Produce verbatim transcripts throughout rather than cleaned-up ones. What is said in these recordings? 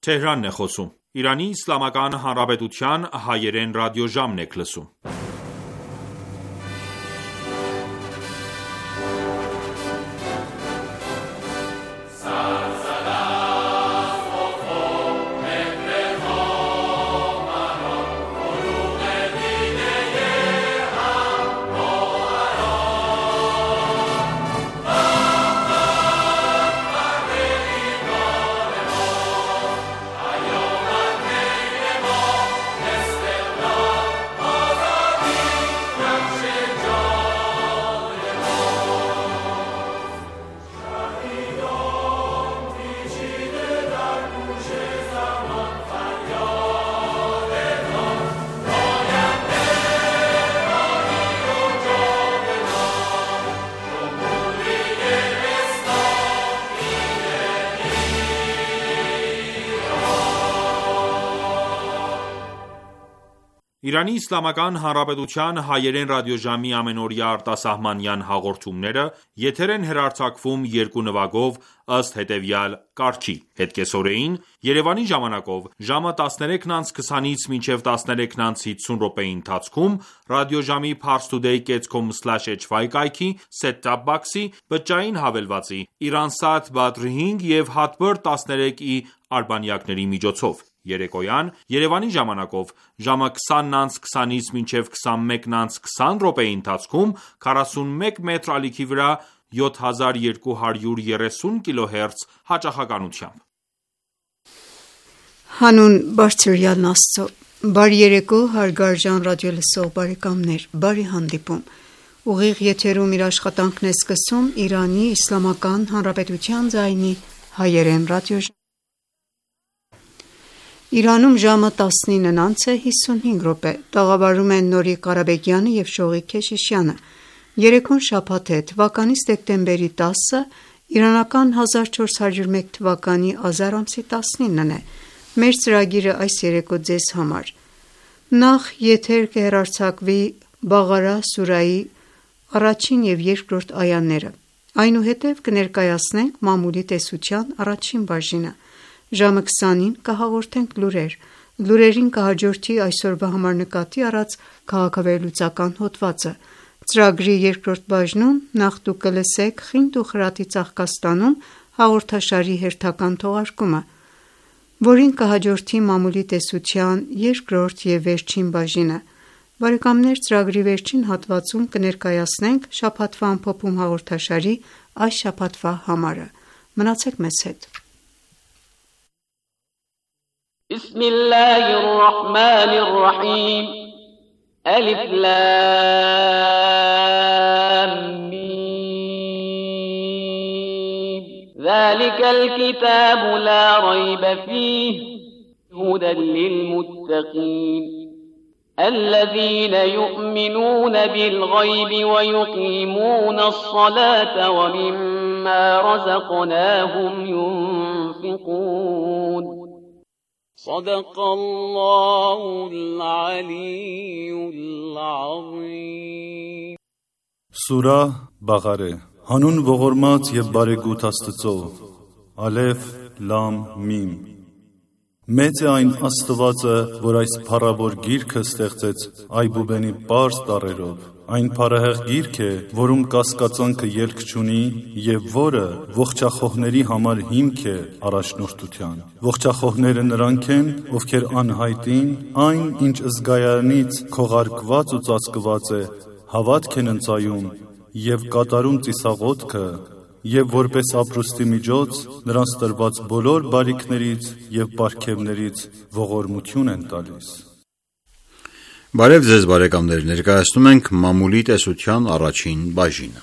Իրանի Իսլամական Հանրապետության հայերեն ռադիոժամն եք լսում: Իրանի Իսլամական Հանրապետության հայերեն ռադիոժամի ամենօրյա արտասահմանյան հաղորդումները եթեր են հեռարձակվում երկու նվագով ըստ հետևյալ կարգի՝ հետկեսօրեին Երևանի ժամանակով ժամը տասներեքն անց քսանից մինչև տասներեքն անց հիսուն րոպեի ընթացքում ռադիոժամի parstoday dot com slash h y կայքի set-top box-ի բջջային հավելվածի Iransat Badr հինգ և Hotbird տասներեք E արբանյակների միջոցով: Երեկոյան Երևանի ժամանակով ժամը քսանն անց քսանից մինչև քսանմեկն անց քսան րոպեի ընթացքում քառասունմեկ մետր ալիքի վրա յոթ հազար երկու հարյուր երեսուն կիլոհերց հաճախականությամբ: Հանուն Բարձրյալն Աստծո, բարի երեկո հարգարժան ռադիոլսող բարեկամներ, բարի հանդիպում: Ուղիղ եթերում իր աշխատանքն է սկսում Իրանի Իսլամական Հանրապետության ձայնի հայերեն ռադիոժամը: Իրանում ժամը տասնինն անց է հիսունհինգ րոպե: Տաղավարում են Նորիկ Ղարաբեկյանը և Շողիկ Քեշիշյանը: Երեկոն շաբաթ է, թվականի դեկտեմբերի տասը, իրանական հազար չորս հարյուր մեկ թվականի ազար ամսի տասնինն է: Մեր ծրագիրը այս երեկո ձեզ համար: Նախ եթեր կհեռարձակվի Բաղարա սուրահի առաջին և երկրորդ այաները: Այնուհետև կներկայացնենք Մամուլի տեսության առաջին բաժինը: Ժամը քսանին կհաղորդենք լուրեր: Լուրերին կհաջորդի այսօրվա համար նկատի առած քաղաքավերլուծական հոդվածը: Ծրագրի երկրորդ բաժնում նախ դուք կլսեք «Խինդ ու խրատի ծաղկաստանում» հաղորդաշարի հերթական թողարկումը, որին կհաջորդի Մամուլի տեսության երկրորդ և վերջին բաժինը: Ծրագրի վերջին հատվածում կներկայացնենք «Շաբաթվա ամփոփում» հաղորդաշարի այս շաբաթվա համարը: Մնացեք մեզ հետ: ذلك الكتاب لا ريب فيه هدى للمتقين الذين يؤمنون بالغيب ويقيمون الصلاة ومما رزقناهم ينفقون صدق الله العلي العظيم Սուրահ Բաղարե Հանուն ողորմած և բարեգութ Աստծո: Ալեֆ, Լամ, Միմ Մեծ է այն Աստվածը, որ այս փառավոր գիրքը ստեղծեց այբուբենի պարզ տառերով: Այն փառահեղ գիրք է, որում կասկածանքը ելք չունի և որը ողջախոհների համար հիմք է առաջնորդության: Ողջախոհները նրանք են, ովքեր անհայտին, այն ինչ զգայանից քողարկված ու ծածկված է, հավատք են ընծայում և կատարում ծիսաղոթքը և որպես ապրուստի միջոց նրանց տրված բոլոր բարիքներից և պարգևներից ողորմություն են տալիս: Բարև ձեզ բարեկամներ, ներկայացնում ենք Մամուլի տեսության առաջին բաժինը: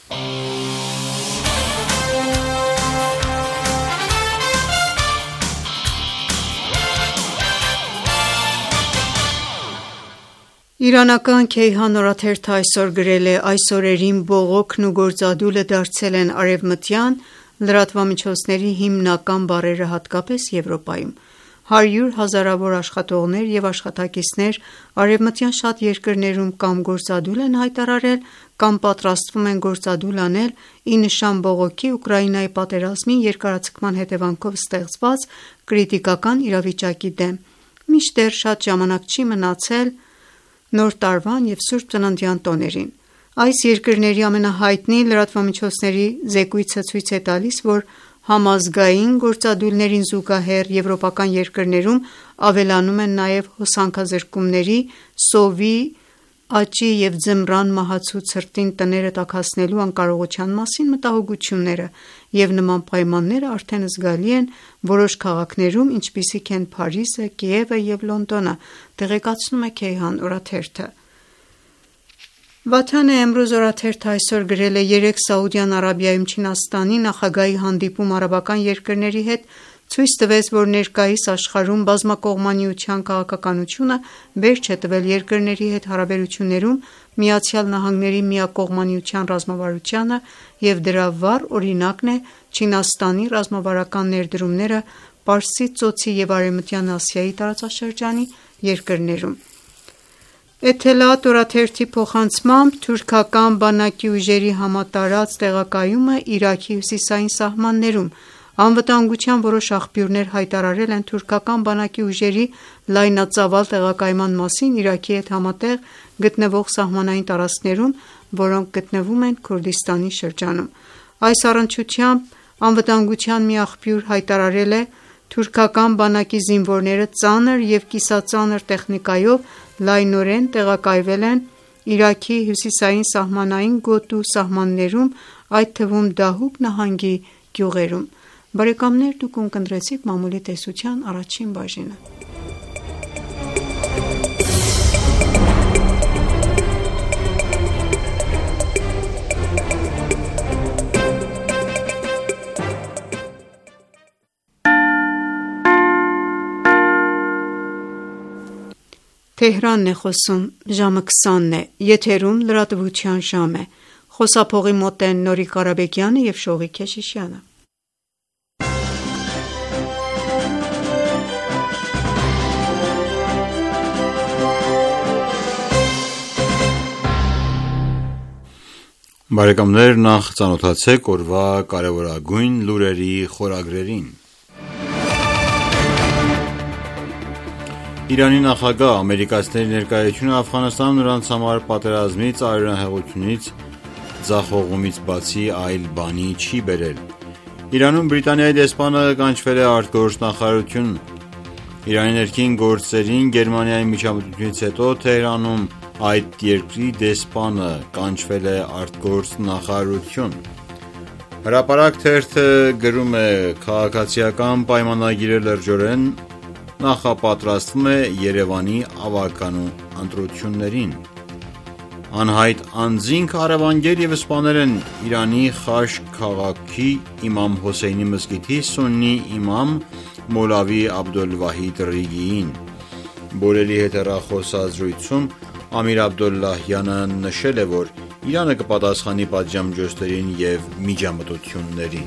Իրանական Քեյհան օրաթերթը այսօր գրել է. «Այս օրերին բողոքն ու գործադուլը դարձել են արևմտյան լրատվամիջոցների հիմնական բառերը հատկապես Եվրոպայում: հարյուր հազարավոր աշխատողներ և աշխատակիցներ արևմտյան շատ երկրներում կամ գործադուլ են հայտարարել կամ պատրաստվում են գործադուլ անել ի նշան բողոքի Ուկրաինայի պատերազմի երկարաձգման հետևանքով ստեղծված կրիտիկական իրավիճակի դեմ։ Մինչդեռ շատ ժամանակ չի մնացել Նոր տարվան և Սուրբ Ծննդյան տոներին։ Այս երկրների ամենահայտնի լրատվամիջոցների զեկույցը ցույց է տալիս, որ համազգային գործադուլներին զուգահեռ եվրոպական երկրներում ավելանում են նաև հոսանքազրկումների, սովի, աճի և ձմռան մահացու ցրտին տները տաքացնելու անկարողության մասին մտահոգությունները, և նման պայմանները արդեն զգալի են որոշ քաղաքներում, ինչպիսիք են Փարիզը, Կիևը և Լոնդոնը, տեղեկացնում է Քեյհան օրաթերթը։ Վաթան Էմրոզ օրաթերթը այսօր գրել է երեկ Սաուդյան Արաբիայում Չինաստանի նախագահի հանդիպում արաբական երկրների հետ ցույց տվեց, որ ներկայիս աշխարհում բազմակողմանիության քաղաքականությունը վերջ է տվել երկրների հետ հարաբերություններում ԱՄՆ-ի միակողմանիության ռազմավարությանը և դրա վառ օրինակն է Չինաստանի ռազմավարական ներդրումները Պարսից ծոցի և Արևմտյան Ասիայի տարածաշրջանի երկրներում։ Էթելաատ օրաթերթի փոխանցմամբ թուրքական բանակի ուժերի համատարած տեղակայումը Իրաքի հյուսիսային սահմաններում։ Անվտանգության որոշ աղբյուրներ հայտարարել են թուրքական բանակի ուժերի լայնածավալ տեղակայման մասին Իրաքի հետ համատեղ գտնվող սահմանային տարածքներում, որոնք գտնվում են Քուրդիստանի շրջանում։ Այս առնչությամբ անվտանգության մի աղբյուր հայտարարել է. «Թուրքական բանակի զինվորները ծանր և կիսածանր տեխնիկայով լայնորեն տեղակայվել են Իրաքի հյուսիսային սահմանային գոտու սահմաններում, այդ թվում Դահուկ նահանգի գյուղերում»։ Բարեկամներ դուք ունկնդրեցիք մամուլի տեսության առաջին բաժինը։ Թեհրանն է խոսում, ժամը քսանն է, եթերում լրատվության ժամ է, խոսափողի մոտ են Նորիկ Ղարաբեկյանը և Շողիկ Քեշիշյանը։ Բարեկամներ, նախ ծանոթացեք օրվա կարևորագույն լուրերի խորագրերին։ Իրանի նախագահ ամերիկացիների ներկայությունը Աֆղանստանում նրանց համար պատերազմից, արյունահեղությունից, ձախողումից բացի այլ բանի չի բերել։ Իրանում Բրիտանիայի դեսպանը կանչվել է արտգործնախարարություն։ Իրանի ներքին գործերին Գերմանիայի միջամտությունից հետո Թեհրանում այդ երկրի դեսպանը կանչվել է արտգործնախարարություն։ Հրապարակ թերթը գրում է. «Քաղաքացիական պայմանագիրը լրջորեն նախապատրաստվում է Երևանի ավականու ընտրություններին»։ Անհայտ անձինք առևանգել և սպանել են Իրանի Խաշկ քաղաքի Իմամ Հոսեյնի մզկիթի սուննի իմամ Մոլավի Աբդոլվահիդ Ռիգիին։ Բոլելի հետ հեռախոսազրույցում Ամիր Աբդոլլահյանը նշել է, որ Իրանը կպատասխանի պատժամիջոցներին և միջամտություններին։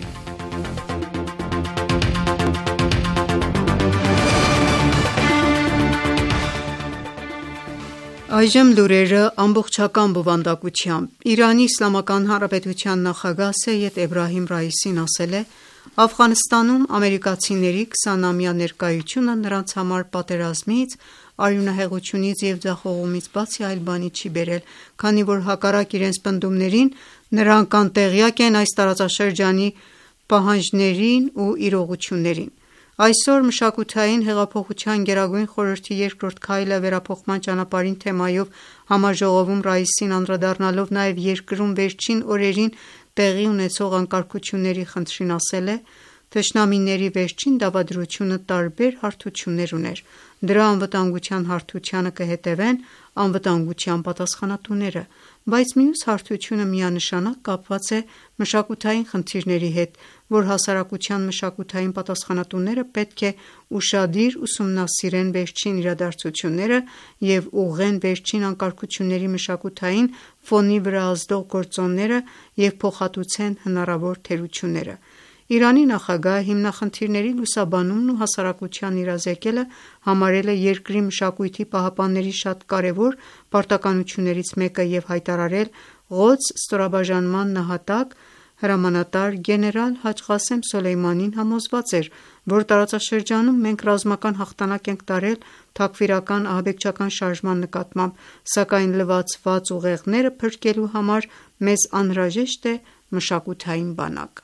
Այժմ լուրերը ամբողջական բովանդակությամբ։ Իրանի Իսլամական Հանրապետության նախագահ Սեյեդ Էբրահիմ Ռայիսին ասել է. «Աֆղանստանում ամերիկացիների քսանամյա ներկայությունը նրանց համար պատերազմից, արյունահեղությունից և ձախողումից բացի այլ բանի չի բերել, քանի որ հակառակ իրենց պնդումներին, նրանք անտեղյակ են այս տարածաշրջանի պահանջներին ու իրողություններին»։ Այսօր մշակութային հեղափոխության գերագույն խորհրդի երկրորդ քայլը վերափոխման ճանապարհին թեմայով համաժողովում Ռայիսին անդրադառնալով նաև երկրում վերջին օրերին տեղի ունեցող անկարգությունների խնդրին ասել է. «Թշնամիների վերջին դավադրությունը տարբեր հարթություններ ուներ։ Դրա անվտանգության հարթությանը կհետևեն անվտանգության պատասխանատուները, բայց մյուս հարթությունը միանշանակ կապված է մշակութային խնդիրների հետ, որ հասարակության մշակութային պատասխանատուները պետք է ուշադիր ուսումնասիրեն վերջին իրադարձությունները և ուղղեն վերջին անկարգությունների մշակութային ֆոնի վրա ազդող գործոնները և փոխհատուցեն հնարավոր թերությունները։ Իրանի նախագահը հիմնախնդիրների լուսաբանումն ու հասարակության իրազեկելը համարել է երկրի մշակույթի պահապանների շատ կարևոր պարտականություններից մեկը և հայտարարել Ղոդս ստորաբաժանման նահատակ հրամանատար գեներալ Հաջ Ղասեմ Սոլեյմանին համոզված էր, որ տարածաշրջանում մենք ռազմական հաղթանակ ենք տարել թաքֆիրական ահաբեկչական շարժման նկատմամբ, սակայն լվացված ուղեղները փրկելու համար մեզ անհրաժեշտ է մշակութային բանակ։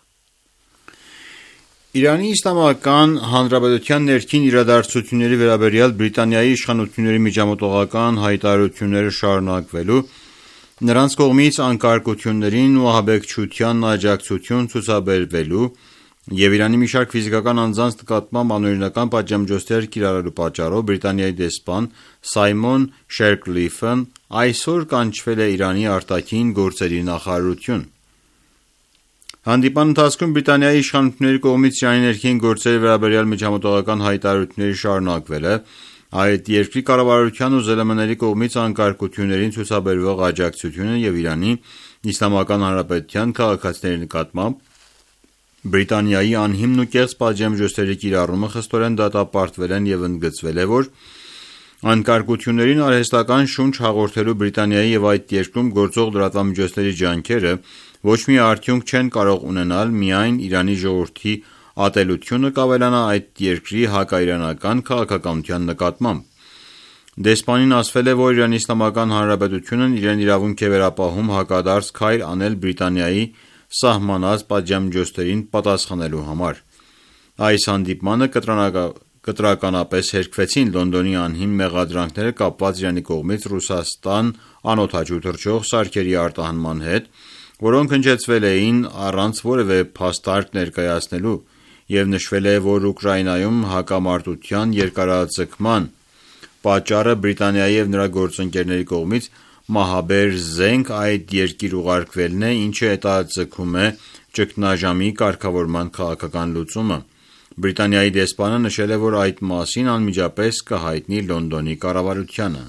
Իրանի Իսլամական Հանրապետության ներքին իրադարձությունների վերաբերյալ Բրիտանիայի իշխանությունների միջամտողական հայտարարությունները շարունակվելու, նրանց կողմից անկարգություններին ու ահաբեկչությանն աջակցություն ցուցաբերվելու և Իրանի մի շարք ֆիզիկական անձանց նկատմամբ անօրինական պատժամիջոցներ կիրառելու պատճառով Բրիտանիայի դեսպան Սայմոն Շերկլիֆն այսօր կանչվել է Իրանի արտաքին գործերի նախարարություն։ Հանդիպման ընթացքում Բրիտանիայի իշխանությունների կողմից Իրանի ներքին գործերի վերաբերյալ միջամտողական հայտարարությունների շարունակվելը, այդ երկրի կառավարության ու ԶԼՄ-ների կողմից անկարգություններին ցուցաբերվող աջակցությունը և Իրանի Իսլամական Հանրապետության քաղաքացիների նկատմամբ Բրիտանիայի անհիմն ու կեղծ պատժամիջոցների կիրառումը խստորեն դատապարտվել են և ընդգծվել է, որ անկարգություններին արհեստական շունչ հաղորդելու Բրիտանիայի և այդ երկրում գործող լրատվամիջոցների ջանքերը ոչ մի արդյունք չեն կարող ունենալ, միայն Իրանի ժողովրդի ատելությունը կավելանա այդ երկրի հակաիրանական քաղաքականության նկատմամբ։ Դեսպանին ասվել է, որ Իրանի Իսլամական Հանրապետությունն իրեն իրավունք է վերապահում հակադարձ քայլ անել Բրիտանիայի սահմանած պատժամիջոցներին պատասխանելու համար։ Այս հանդիպմանը կտրականապես հերքվեցին Լոնդոնի անհիմն մեղադրանքները կապված Իրանի կողմից Ռուսաստան անօդաչու թռչող սարքերի արտահանման հետ, որոնք հնչեցվել էին առանց որևէ փաստարկ ներկայացնելու, և նշվել է, որ Ուկրաինայում հակամարտության երկարաձգման պատճառը Բրիտանիայի և նրա գործընկերների կողմից մահաբեր զենք այդ երկիր ուղարկվելն է, ինչը հետաձգում է ճգնաժամի կարգավորման քաղաքական լուծումը։ Բրիտանիայի դեսպանը նշել է, որ այդ մասին անմիջապես կհայտնի Լոնդոնի կառավարությանը։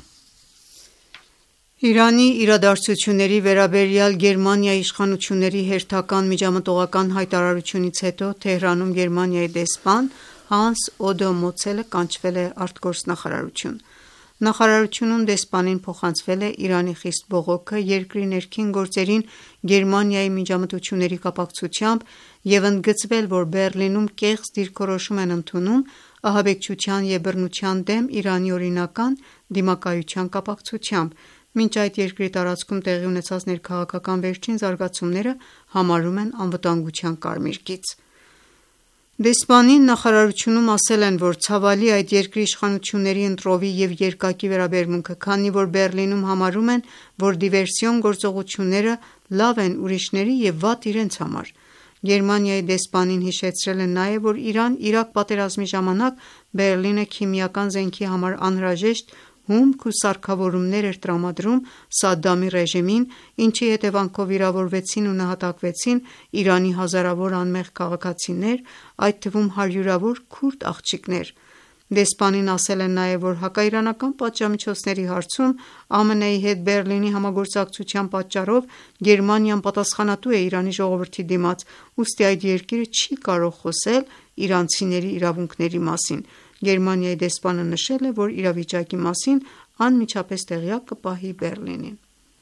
Իրանի իրադարձությունների վերաբերյալ Գերմանիայի իշխանությունների հերթական միջամտողական հայտարարությունից հետո Թեհրանում Գերմանիայի դեսպան Հանս Օդո Մոցելը կանչվել է արտգործնախարարություն։ Նախարարությունում դեսպանին փոխանցվել է Իրանի խիստ բողոքը երկրի ներքին գործերին Գերմանիայի միջամտությունների կապակցությամբ և ընդգծվել, որ Բեռլինում կեղծ դիրքորոշում են ընդունում ահաբեկչության և բռնության դեմ Իրանի օրինական դիմակայության կապակցությամբ, մինչ այդ երկրի տարածքում տեղի ունեցած ներքաղաքական վերջին զարգացումները համարում են անվտանգության կարմիր գիծ։ Դեսպանին նախարարությունում ասել են, որ ցավալի այդ երկրի իշխանությունների ընտրովի և երկակի վերաբերմունքը, քանի որ Բեռլինում համարում են, որ դիվերսիոն գործողությունները լավ են ուրիշների և վատ իրենց համար։ Գերմանիայի դեսպանին հիշեցրել է նաև, որ Իրան-Իրաք պատերազմի ժամանակ Բեռլինը քիմիական զենքի համար անհրաժեշտ հումք ու սարքավորումներ էր տրամադրում Սադամի ռեժիմին, ինչի հետևանքով վիրավորվեցին ու նահատակվեցին Իրանի հազարավոր անմեղ քաղաքացիներ, այդ թվում հարյուրավոր քուրդ աղջիկներ։ Դեսպանին ասել են նաև, որ հակաիրանական պատժամիջոցների հարցում ԱՄՆ-ի հետ Բեռլինի համագործակցության պատճառով Գերմանիան պատասխանատու է Իրանի ժողովրդի դիմաց, ուստի այդ երկիրը չի կարող խոսել իրանցիների իրավունքների մասին։ Գերմանիայի դեսպանը նշել է, որ իրավիճակի մասին անմիջապես տեղյակ կպահի Բեռլինին։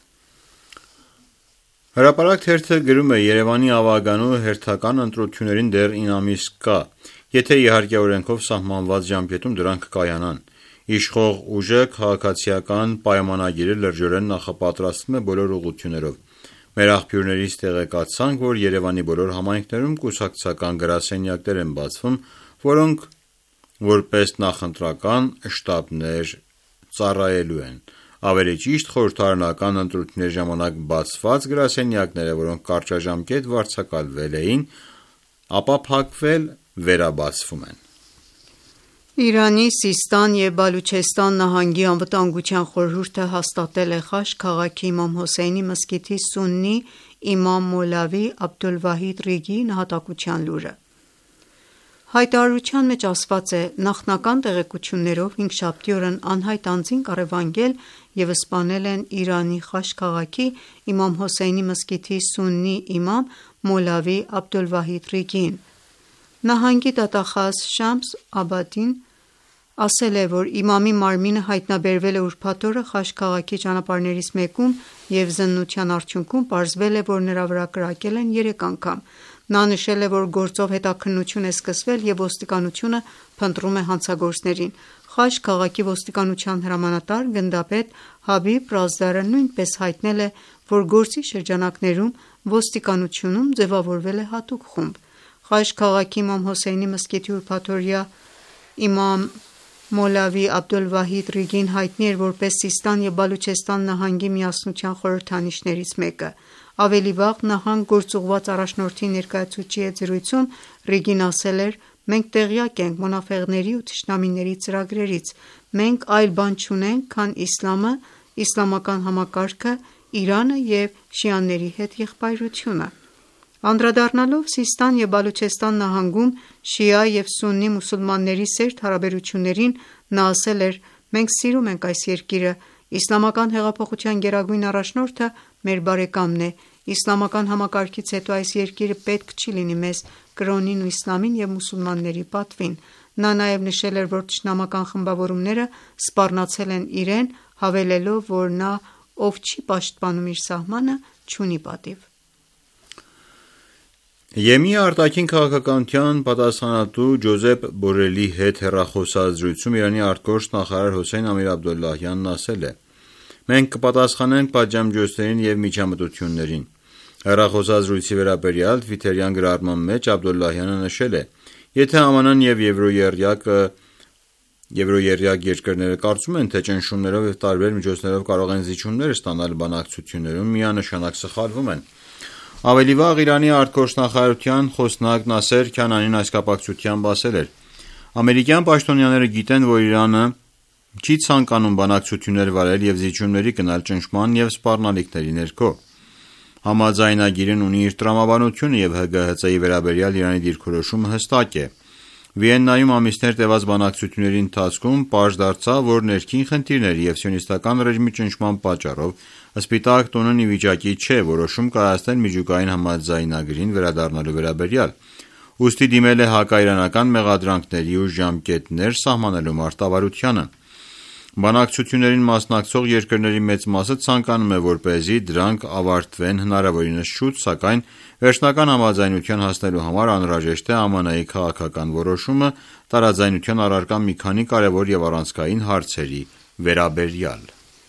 Հրապարակ թերթը գրում է. Երևանի ավագանու հերթական ընտրություններին դեռ ինը ամիս կա, եթե իհարկե օրենքով սահմանված ժամկետում դրանք կկայանան։ Իշխող ուժը քաղաքացիական պայմանագիրը լրջորեն նախապատրաստվում է բոլոր ուղղություններով։ Մեր աղբյուրներից տեղեկացանք, որ Երևանի բոլոր համայնքներում կուսակցական գրասենյակներ են բացվում, որոնք որպես նախընտրական շտաբներ ծառայելու են։ Ավելի ճիշտ, խորհրդարանական ընտրությունների ժամանակ բացված գրասենյակները, որոնք կարճաժամկետ վարձակալվել էին, ապա փակվել վերաբացվում են։ Իրանի Սիստան և Բալուչեստան նահանգի անվտանգության խորհուրդը հաստատել է Խաշ քաղաքի Իմամ Հոսեյնի մզկիթի սուննի իմամ Մոլավի Աբդոլվահիդ Ռիգիի նահատակության լուրը։ Հայտարարության մեջ ասված է. նախնական տեղեկություններով հինգշաբթի օրն անհայտ անձին կառևանգել և սպանել են Իրանի Խաշ քաղաքի Իմամ Հոսեյնի մզկիթի սուննի իմամ Մոլավի Աբդոլվահիդ Ռիգիին։ Նահանգի դատախազ Շամս Աբադին ասել է, որ իմամի մարմինը հայտնաբերվել է ուրբաթ օրը Խաշ քաղաքի ճանապարհներից մեկում և զննության արդյունքում պարզվել է, որ նրա վրա կրակել են երեք անգամ։ Նա նշել է, որ գործով հետաքննություն է սկսվել և ոստիկանությունը փնտրում է հանցագործներին։ Խաշ քաղաքի ոստիկանության հրամանատար գնդապետ Հաբիբ Ռազդարը նույնպես հայտնել է, որ գործի շրջանակներում ոստիկանությունում ձևավորվել է հատուկ խումբ։ Խաշ քաղաքի Իմամ Հոսեյնի մզկիթի ուրբաթօրյա իմամ Մոլավի Աբդոլվահիդ Ռիգին հայտնի էր որպես Սիստան և Բալուչեստան նահանգի միասնության խորհրդանիշներից մեկը։ Ավելի վաղ նահանգ գործուղված առաջնորդի ներկայացուցիչ հետ զրույցում Ռիգին ասել էր. «Մենք տեղյակ ենք մոնաֆեղների ու թշնամիների ծրագրերից։ Մենք այլ բան չունենք, քան իսլամը, իսլամական համակարգը, Իրանը և շիաների հետ եղբայրությունը»։ Անդրադառնալով Սիստան և Բալուչեստան նահանգում շիա և սուննի մուսուլմանների սերտ հարաբերություններին, նա ասել էր. «Մենք սիրում ենք այս երկիրը։ Իսլամական հեղափոխության գերագույն առաջնորդը մեր բարեկամն է։ Իսլամական համակարգից հետո այս երկիրը պետք չի լինի մեզ կրոնին ու իսլամին և մուսուլմանների պատվին»։ Նա նաև նշել էր, որ թշնամական խմբավորումները սպառնացել են իրեն, հավելելով, որ նա, ով չի պաշտպանում իր սահմանը, չունի պատիվ։ Եմենի արտաքին քաղաքականության պատասխանատու Ջոզեփ Բորելի հետ հեռախոսազրույցում Իրանի ԱԳ նախարար Հոսեյն Ամիր-Աբդոլլահյանն ասել է. «Մենք կպատասխանենք պատժամիջոցներին և միջամտություններին»։ Հեռախոսազրույցի վերաբերյալ թվիթերյան գրառման մեջ Աբդոլլահյանը նշել է. «Եթե ԱՄՆ-ն և եվրոերյակ երկրները կարծում են, թե ճնշումներով և տարբեր միջոցներով կարող են զիջումներ ստանալ բանակցություններում, միանշանակ սխալվում են»։ Ավելի վաղ Իրանի արտգործնախարարության խոսնակ Նասեր Քանանին այս կապակցությամբ ասել էր. «Ամերիկյան պաշտոնյաները գիտեն, որ Իրանը չի ցանկանում բանակցություններ վարել և զիջումների գնալ ճնշման և սպառնալիքների ներքո։ Համաձայնագիրն ունի իր տրամաբանությունը և ՀԳՀԾ-ի վերաբերյալ Իրանի դիրքորոշումը հստակ է։ Վիեննայում ամիսներ տևած բանակցությունների ընթացքում պարզ դարձավ, որ ներքին խնդիրների և սիոնիստական ռեժիմի ճնշման պատճառով Սպիտակ տունն ի վիճակի չէ որոշում կայացնել միջուկային համաձայնագրին վերադառնալու վերաբերյալ, ուստի դիմել է հակաիրանական մեղադրանքների ու ժամկետներ սահմանելու մարտավարությանը։ Բանակցություններին մասնակցող երկրների մեծ մասը ցանկանում է, որպեսզի դրանք ավարտվեն հնարավորինս շուտ, սակայն վերջնական համաձայնության հասնելու համար անհրաժեշտ է ԱՄՆ-ի քաղաքական որոշումը տարաձայնության առարկա մի քանի կարևոր և առանցքային հարցերի վերաբերյալ։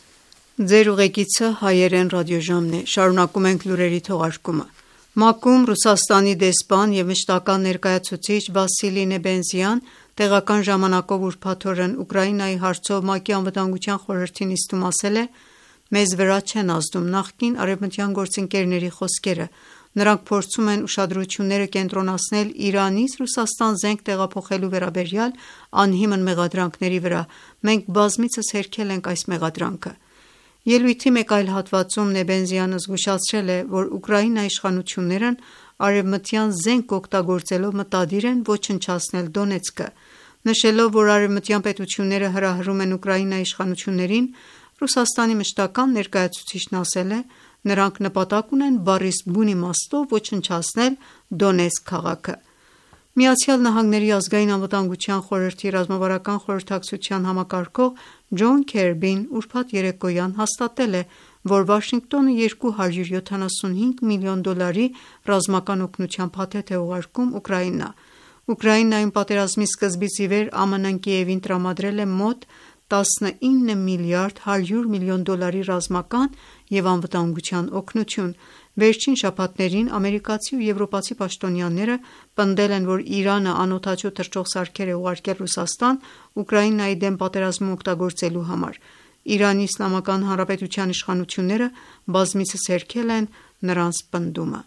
Շարունակում ենք լուրերի թողարկումը։ ՄԱԿ-ում Ռուսաստանի դեսպան և մշտական ներկայացուցիչ Վասիլի Նեբենզյան տեղական ժամանակով ուրբաթ օրն Ուկրաինայի հարցով ՄԱԿ-ի Անվտանգության խորհրդի նիստում ասել է. «Մեզ վրա չեն ազդում նախկին արևմտյան գործընկերների խոսքերը։ Նրանք փորձում են ուշադրությունները կենտրոնացնել Իրանից Ռուսաստան զենք տեղափոխելու վերաբերյալ անհիմն մեղադրանքների վրա։ Մենք բազմիցս հերքել ենք այս մեղադրանքը»։ Ելույթի մեկ այլ հատվածում Նեբենզյանը զգուշացրել է, որ Ուկրաինայի իշխանություններն արևմտյան զենք օգտագործելով մտադիր են ոչնչացնել Դոնեցկը։ Նշելով, որ արևմտյան պետությունները հրահրում են Ուկրաինայի իշխանություններին, Ռուսաստանի մշտական ներկայացուցիչն ասել է. «Նրանք նպատակ ունեն բառիս բուն իմաստով ոչնչացնել Դոնեցկ քաղաքը»։ ԱՄՆ-ի ազգային անվտանգության խորհրդի ռազմավարական խորհրդակցության համակարգող Ջոն Քերբին ուրբաթ երեկոյան հաստատել է, որ Վաշինգտոնը երկու հարյուր յոթանասունհինգ միլիոն դոլարի ռազմական օգնության փաթեթ է ուղարկում Ուկրաինա։ Ուկրաինայում պատերազմի սկզբից ի վեր ԱՄՆ-ն Կիևին տրամադրել է մոտ տասնինը միլիարդ հարյուր միլիոն դոլարի ռազմական և անվտանգության օգնություն։ Վերջին շաբաթներին ամերիկացի ու եվրոպացի պաշտոնյաները պնդել են, որ Իրանը անօդաչու թռչող սարքեր է ուղարկել Ռուսաստան Ուկրաինայի դեմ պատերազմում օգտագործելու համար։ Իրանի Իսլամական Հանրապետության իշխանությունները բազմիցս հերքել են նրանց պնդումը։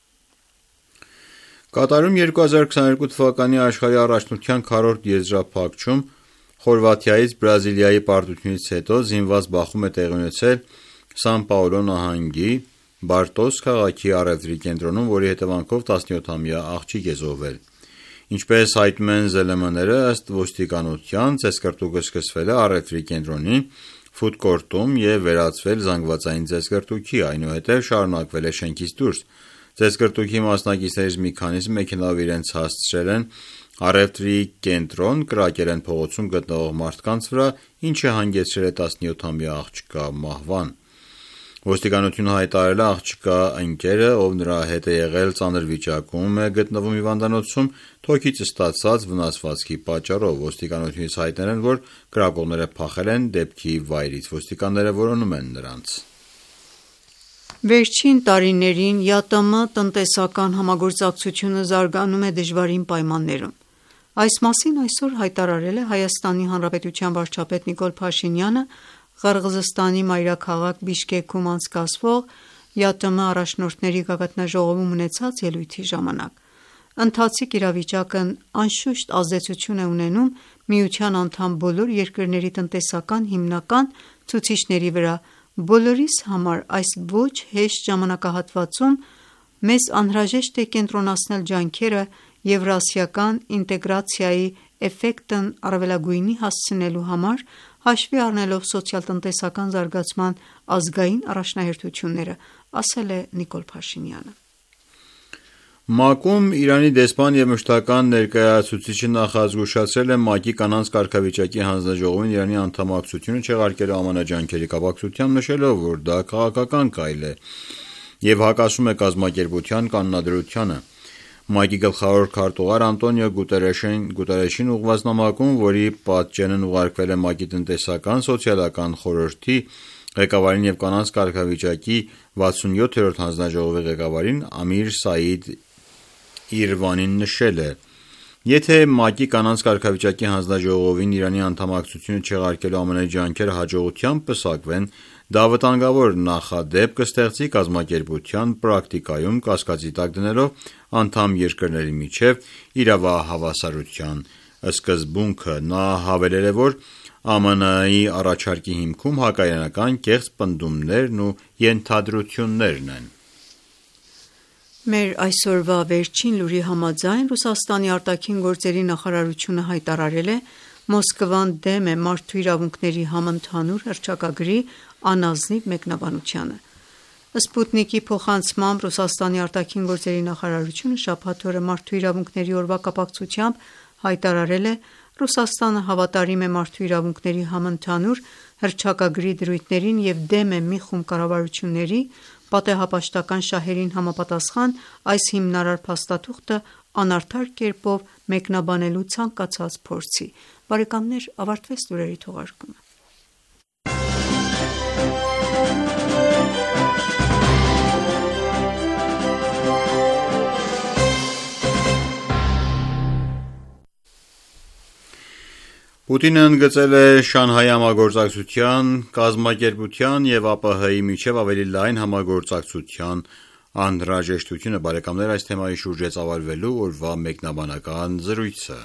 Կատարում երկու հազար քսաներկու թվականի աշխարհի առաջնության քառորդ եզրափակում Խորվաթիայից Բրազիլիայի պարտությունից հետո զինված բախում է տեղի ունեցել Սան Պաուլո նահանգի Բարտոս քաղաքի առևտրի կենտրոնում, որի հետևանքով տասնյոթամյա աղջիկ է զոհվել։ Ինչպես հայտնում են ԶԼՄ-ները, ըստ ոստիկանության, ծեսկռտուկը սկսվել է առևտրի կենտրոնի ֆուդ-կորտում և վերածվել զանգվածային ծեսկռտուքի, այնուհետև շարունակվել է շենքից դուրս։ Ծեսկրտուքի մասնակիցներից մի քանիսը մեքենայով իրենց հասցրել են առևտրի կենտրոն, կրակել են փողոցում գտնվող մարդկանց վրա, ինչը հանգեցրել է տասնյոթամյա աղջկա մահվան։ Ոստիկանությունը հայտարարել է աղջկա ընկերը, ով նրա հետ է եղել, ծանր վիճակում է գտնվում հիվանդանոցում թոքից ստացած վնասվածքի պատճառով։ Ոստիկանությունից հայտնել են, որ կրակողները փախել են դեպքի վայրից։ Ոստիկանները որոնում են նրանց։ Վերջին տարիներին ԵԱՏՄ տնտեսական համագործակցությունը զարգանում է դժվարին պայմաններում։ Այս մասին այսօր հայտարարել է Հայաստանի Հանրապետության վարչապետ Նիկոլ Փաշինյանը Ղրղզստանի մայրաքաղաք Բիշկեքում անցկացվող ԵԱՏՄ առաջնորդների գագաթնաժողովում ունեցած ելույթի ժամանակ։ Ընթացիկ իրավիճակն անշուշտ ազդեցություն է ունենում միության անդամ բոլոր երկրների տնտեսական հիմնական ցուցիչների վրա։ Բոլորիս համար այս ոչ հեշտ ժամանակահատվածում մեզ անհրաժեշտ է կենտրոնացնել ջանքերը եվրասիական ինտեգրացիայի էֆեկտն առավելագույնի հասցնելու համար, հաշվի առնելով սոցիալ-տնտեսական զարգացման ազգային առաջնահերթությունները, ասել է Նիկոլ Փաշինյանը։ ՄԱԿ-ում Իրանի դեսպան և մշտական ներկայացուցիչը նախազգուշացրել է ՄԱԿ-ի կանանց կարգավիճակի հանձնաժողովին Իրանի անդամակցությունը չեղարկելու ԱՄՆ ջանքերի կապակցությամբ, նշելով, որ դա քաղաքական քայլ է և հակասում է կազմակերպության կանոնադրությանը։ ՄԱԿ-ի գլխավոր քարտուղար Անտոնիո Գուտերեշին ուղղված նամակում, որի պատճենն ուղարկվել է ՄԱԿ-ի տնտեսական սոցիալական խորհրդի ղեկավարին և կանանց կարգավիճակի վաթսունյոթերորդ հանձնաժողովի ղեկավարին Ամիր Սաիդ Իրվանին, նշել է. Եթե ՄԱԿ-ի կանանց կարգավիճակի հանձնաժողովին Իրանի անդամակցությունը չեղարկելու ԱՄՆ ջանքերը հաջողությամբ պսակվեն, դա վտանգավոր նախադեպ կստեղծի կազմակերպության պրակտիկայում կասկածի տակ դնելով անդամ երկրների միջև իրավահավասարության սկզբունքը։ Նա հավելել է, որ ԱՄՆ-ի առաջարկի հիմքում հակաիրանական կեղծ պնդումներն ու ենթադրություններն են։ Մեր այսօրվա վերջին լուրի համաձայն Ռուսաստանի արտաքին գործերի նախարարությունը հայտարարել է Մոսկվան դեմ է մարդու իրավունքների համընդհանուր հռչակագրի անազնիվ մեկնաբանությանը։ Սպուտնիկի փոխանցմամբ Ռուսաստանի արտաքին գործերի նախարարությունը շաբաթ օրը մարդու իրավունքների օրվա կապակցությամբ հայտարարել է Ռուսաստանը հավատարիմ է մարդու իրավունքների համընդհանուր հռչակագրի դրույթներին և դեմ է մի խումբ կառավարությունների պատեհապաշտական շահերին համապատասխան այս հիմնարար փաստաթուղթը անարդար կերպով մեկնաբանելու ցանկացած փորձի։ Բարեկամներ, ավարտվեց լուրերի թողարկումը։ Պուտինը ընդգծել է Շանհայի համագործակցության կազմակերպության և ԱՊՀ-ի միջև ավելի լայն համագործակցության անհրաժեշտությունը։ Բարեկամներ, այս թեմայի շուրջ է ծավալվելու օրվա մեկնաբանական զրույցը։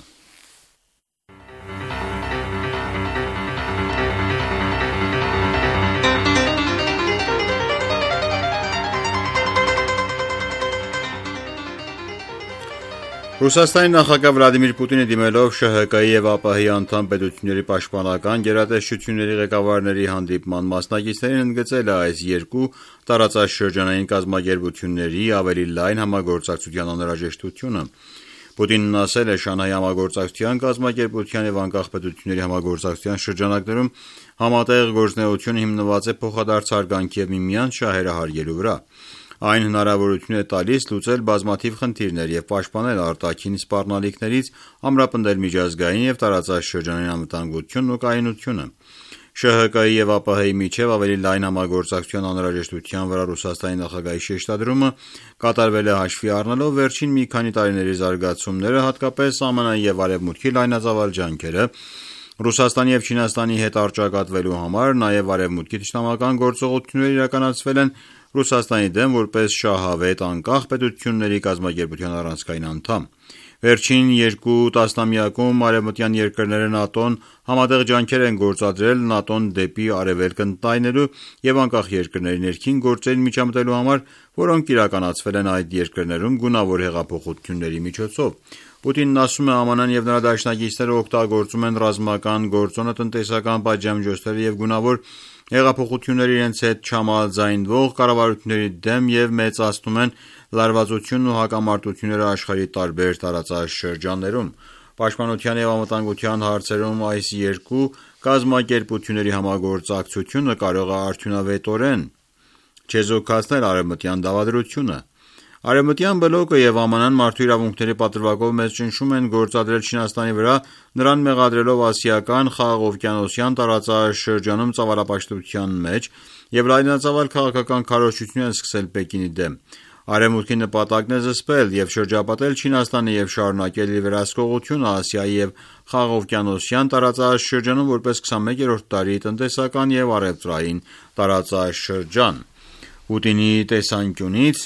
Ռուսաստանի նախագահ Վլադիմիր Պուտինը դիմելով ՇՀԿ-ի և ԱՊՀ-ի անդամ պետությունների պաշտպանական գերատեսչությունների ղեկավարների հանդիպման մասնակիցներին ընդգծել է այս երկու տարածաշրջանային կազմակերպությունների ավելի լայն համագործակցության անհրաժեշտությունը։ Պուտինն ասել է Շանհայի համագործակցության կազմակերպության և անկախ պետությունների համագործակցության շրջանակներում համատեղ գործունեությունը հիմնված է փոխադարձ հարգանքի և միմյանց շահերը հարգելու վրա։ Այն հնարավորություն է տալիս լուծել բազմաթիվ խնդիրներ և պաշտպանել արտաքին սպառնալիքներից, ամրապնդել միջազգային և տարածաշրջանային անվտանգությունն ու կայունությունը։ ՇՀԿ-ի և ԱՊՀ-ի միջև ավելի լայն համագործակցության անհրաժեշտության վրա Ռուսաստանի նախագահի շեշտադրումը կատարվել է հաշվի առնելով վերջին մի քանի տարիների զարգացումները, հատկապես ԱՄՆ-ի և Արևմուտքի լայնածավալ ջանքերը Ռուսաստանի և Չինաստանի հետ առճակատվելու համար, նաև Արևմուտքի թշնամական գործողություններ իրականացվել են Ռուսաստանի դեմ որպես շահավետ անկախ պետությունների կազմակերպության առանցքային անդամ։ Վերջին երկու տասնամյակում արևմտյան երկրները ՆԱՏՕ-ն համատեղ ջանքեր են գործադրել ՆԱՏՕ-ն դեպի արևելք ընդլայնելու և անկախ երկրների ներքին գործերին միջամտելու համար, որոնք իրականացվել են այդ երկրներում գունավոր հեղափոխությունների միջոցով։ Պուտինն ասում է ԱՄՆ-ն և նրա դաշնակիցները օգտագործում են ռազմական գործոնը, տնտեսական պատժամիջոցները և գունավոր հեղափոխությունները իրենց հետ չհամաձայնվող կառավարությունների դեմ և մեծացնում են լարվածությունն ու հակամարտությունները աշխարհի տարբեր տարածաշրջաններում։ Պաշտպանության և անվտանգության հարցերում այս երկու կազմակերպությունների համագործակցությունը կարող է արդյունավետորեն չեզոքացնել արևմտյան դավադրությունը։ Արևմտյան բլոկը և ԱՄՆ-ն մարդու իրավունքների պատրվակով մեծ ճնշում են գործադրել Չինաստանի վրա, նրան մեղադրելով ասիական խաղաղօվկիանոսյան տարածաշրջանում ծավալապաշտության մեջ և լայնածավալ քաղաքական քարոզչություն են սկսել Պեկինի դեմ։ Արևմուտքի նպատակն է զսպել և շրջապատել Չինաստանը և շարունակել իր վերահսկողությունը Ասիայի և խաղաղօվկիանոսյան տարածաշրջանում որպես քսանմեկերորդ դարի տնտեսական և առևտրային տարածաշրջան։ Պուտինի տեսանկյունից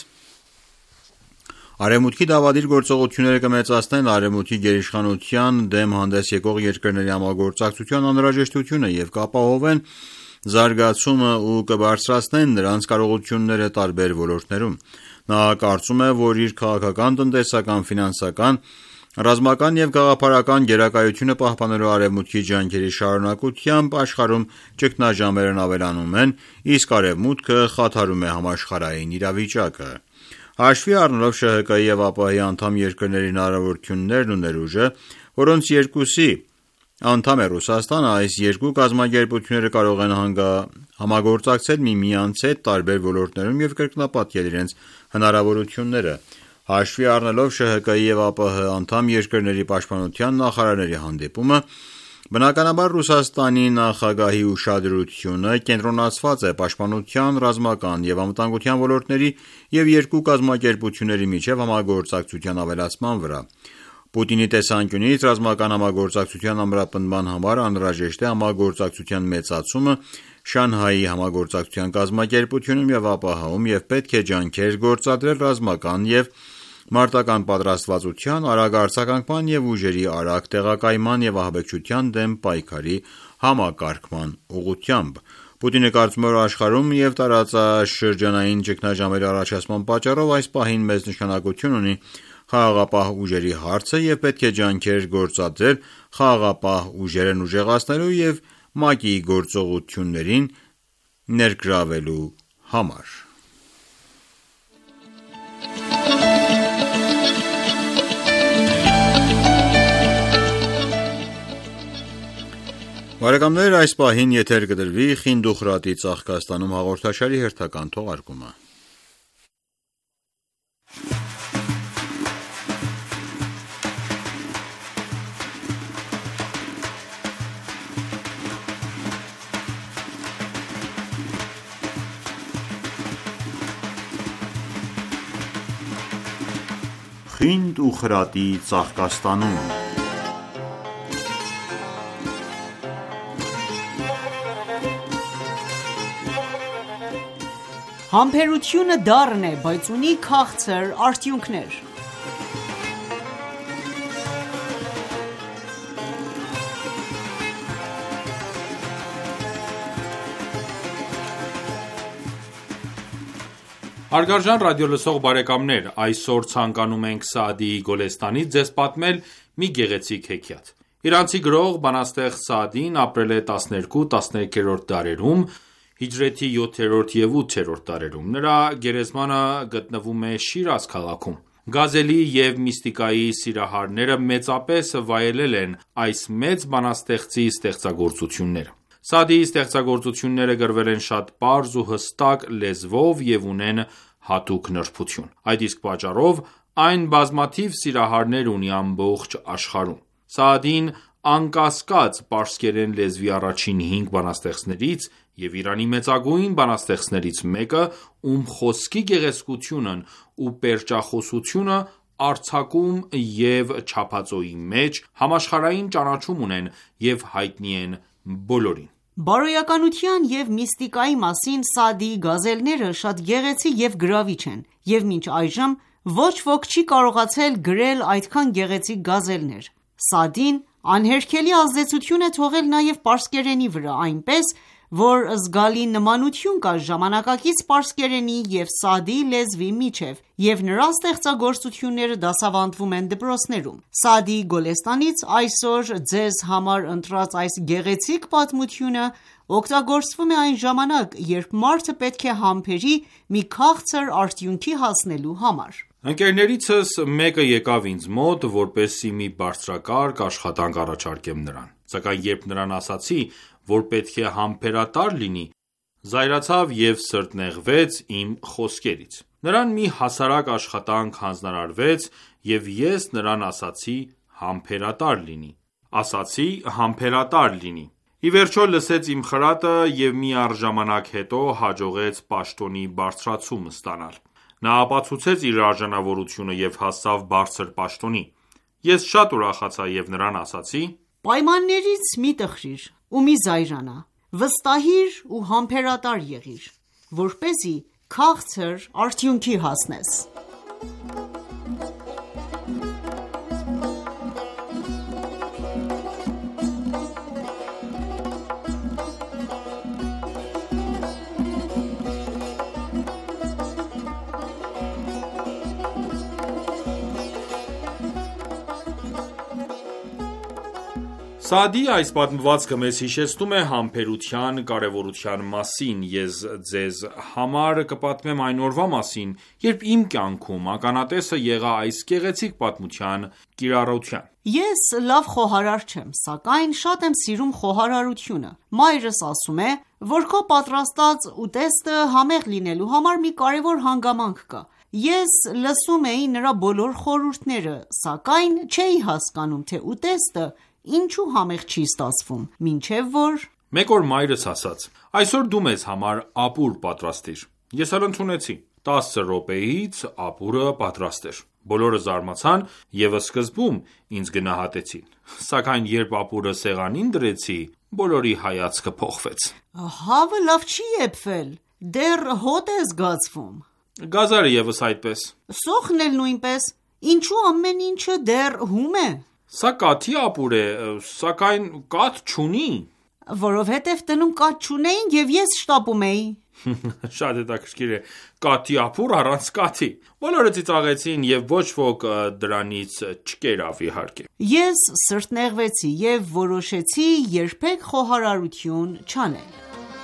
Արևմուտքի դավադիր գործողությունները կմեծացնեն Արևմուտքի գերիշխանության դեմ հանդես եկող երկրների համագործակցության անհրաժեշտությունը և կապահովեն զարգացումը ու կբարձրացնեն նրանց կարողությունները տարբեր ոլորտներում։ Նա կարծում է, որ իր քաղաքական, տնտեսական, ֆինանսական, ռազմական և գաղափարական գերակայությունը պահպանելու Արևմուտքի ջանքերի շարունակությամբ աշխարհում ճգնաժամերն ավելանում են, իսկ Արևմուտքը խաթարում է համաշխարհային իրավիճակը։ Հաշվի առնելով ՇՀԿ-ի և ԱՊՀ-ի անդամ երկրների հնարավորություններն ու ներուժը, որոնց երկուսի անդամ է Ռուսաստանը, այս երկու կազմակերպությունները կարող են համագործակցել միմյանց հետ տարբեր ոլորտներում և կրկնապատկել իրենց հնարավորությունները։ Հաշվի առնելով ՇՀԿ-ի և ԱՊՀ անդամ երկրների պաշտպանության նախարարների հանդիպումը, բնականաբար Ռուսաստանի նախագահի ուշադրությունը կենտրոնացված է պաշտպանության, ռազմական և անվտանգության ոլորտների և երկու կազմակերպությունների միջև համագործակցության ավելացման վրա։ Պուտինի տեսանկյունից ռազմական համագործակցության ամրապնդման համար անհրաժեշտ է համագործակցության մեծացումը Շանհայի համագործակցության կազմակերպությունում և ԱՊՀ-ում և պետք է ջանքեր գործադրել ռազմական և մարտական պատրաստվածության, արագ արձագանքման և ուժերի արագ տեղակայման և ահաբեկչության դեմ պայքարի համակարգման ուղղությամբ։ Պուտինը կարծում է, որ աշխարհում և տարածաշրջանային ճգնաժամերի առաջացման պատճառով այս պահին մեծ նշանակություն ունի խաղաղապահ ուժերի հարցը և պետք է ջանքեր գործադրել խաղաղապահ ուժերն ուժեղացնելու և ՄԱԿ-ի գործողություններին ներգրավելու համար։ Բարեկամներ, այս պահին եթեր կդրվի «Խինդ Ուխրատի ծաղկաստանում» հաղորդաշարի հերթական թողարկումը։ Խինդ Ուխրատի ծաղկաստանում Համբերությունը դառն է, բայց ունի քաղցր արդյունքներ։ Հարգարժան ռադիոլսող բարեկամներ, այսօր ցանկանում ենք Սաադիի Գոլեստանից ձեզ պատմել մի գեղեցիկ հեքիաթ։ Իրանցի գրող, բանաստեղծ Սաադին ապրել է տասներկու-տասներեքերորդ դարերում (հիջրեթի յոթերորդ և ութերորդ դարերում)։ Նրա գերեզմանը գտնվում է Շիրազ քաղաքում։ Գազելի և միստիկայի սիրահարները մեծապես վայելել են այս մեծ բանաստեղծի ստեղծագործությունները։ Սաադիի ստեղծագործությունները գրվել են շատ պարզ ու հստակ լեզվով և ունեն հատուկ նրբություն։ Այդ իսկ պատճառով այն բազմաթիվ սիրահարներ ունի ամբողջ աշխարհում։ Սաադին անկասկած պարսկերեն լեզվի առաջին հինգ բանաստեղծներից և Իրանի մեծագույն բանաստեղծներից մեկը, ում խոսքի գեղեցկությունն ու պերճախոսությունը արձակում և չափածոյի մեջ համաշխարհային ճանաչում ունեն և հայտնի են բոլորին։ Բարոյականության և միստիկայի մասին Սաադիի գազելները շատ գեղեցիկ և գրավիչ են, և մինչ այժմ ոչ ոք չի կարողացել գրել այդքան գեղեցիկ գազելներ։ Սաադին անհերքելի ազդեցություն է թողել նաև պարսկերենի վրա, այնպես, որ զգալի նմանություն կա ժամանակակից պարսկերենի և Սաադիի լեզվի միջև, և նրա ստեղծագործությունները դասավանդվում են դպրոցներում։ Սաադիի Գոլեստանից այսօր ձեզ համար ընտրած այս գեղեցիկ պատմությունը օգտագործվում է այն ժամանակ, երբ մարդը պետք է համբերի մի քաղցր արդյունքի հասնելու համար։ Ընկերներիցս մեկը եկավ ինձ մոտ, որպեսզի մի բարձրակարգ աշխատանք առաջարկեմ նրան, սակայն երբ նրան ասացի, որ պետք է համբերատար լինի, զայրացավ և սրտնեղվեց իմ խոսքերից։ Նրան մի հասարակ աշխատանք հանձնարարվեց, և ես նրան ասացի համբերատար լինի։ Ասացի համբերատար լինի։ Ի վերջո լսեց իմ խրատը և մի առժամանակ հետո հաջողեց պաշտոնի բարձրացում ստանալ։ Նա ապացուցեց իր արժանավորությունը և հասավ բարձր պաշտոնի։ Ես շատ ուրախացա և նրան ասացի. «Պայմաններից մի տխրիր ու մի զայրանա, վստահիր ու համբերատար եղիր, որպեսզի քաղցր արդյունքի հասնես»։ Սաադիի այս պատմվածքը մեզ հիշեցնում է համբերության կարևորության մասին։ Ես ձեզ համար կպատմեմ այն օրվա մասին, երբ իմ կյանքում ականատեսը եղա այս գեղեցիկ պատմության կիրառության։ Ես լավ խոհարար չեմ, սակայն շատ եմ սիրում խոհարարությունը։ Մայրս ասում է, որ քո պատրաստած ուտեստը համեղ լինելու համար մի կարևոր հանգամանք կա։ Ես լսում էի նրա բոլոր խորհուրդները, սակայն չէի հասկանում, թե ուտեստը ինչու համեղ չի ստացվում, մինչև որ… Մեկ օր մայրս ասաց. «Այսօր դու մեզ համար ապուր պատրաստիր»։ Ես էլ ընդունեցի։ տասը րոպեից ապուրը պատրաստ էր։ Բոլորը զարմացան և սկզբում ինձ գնահատեցին, սակայն երբ ապուրը սեղանին դրեցի, բոլորի հայացքը փոխվեց։ Հավը լավ չի եփվել, դեռ հոտ է զգացվում։ Գազարը ևս այդպես։ Սոխն էլ նույնպես։ Ինչու ամեն ինչը դեռ հում է։ Սա կաթի ապուր է, սակայն կաթ չունի։ Որովհետև տնում կաթ չունեին և ես շտապում էի։ Շատ հետաքրքիր է, կաթի ապուր առանց կաթի։ Բոլորը ծիծաղեցին և ոչ ոք դրանից չկերավ իհարկե։ Ես սրտնեղվեցի և որոշեցի երբեք խոհարարություն չանել։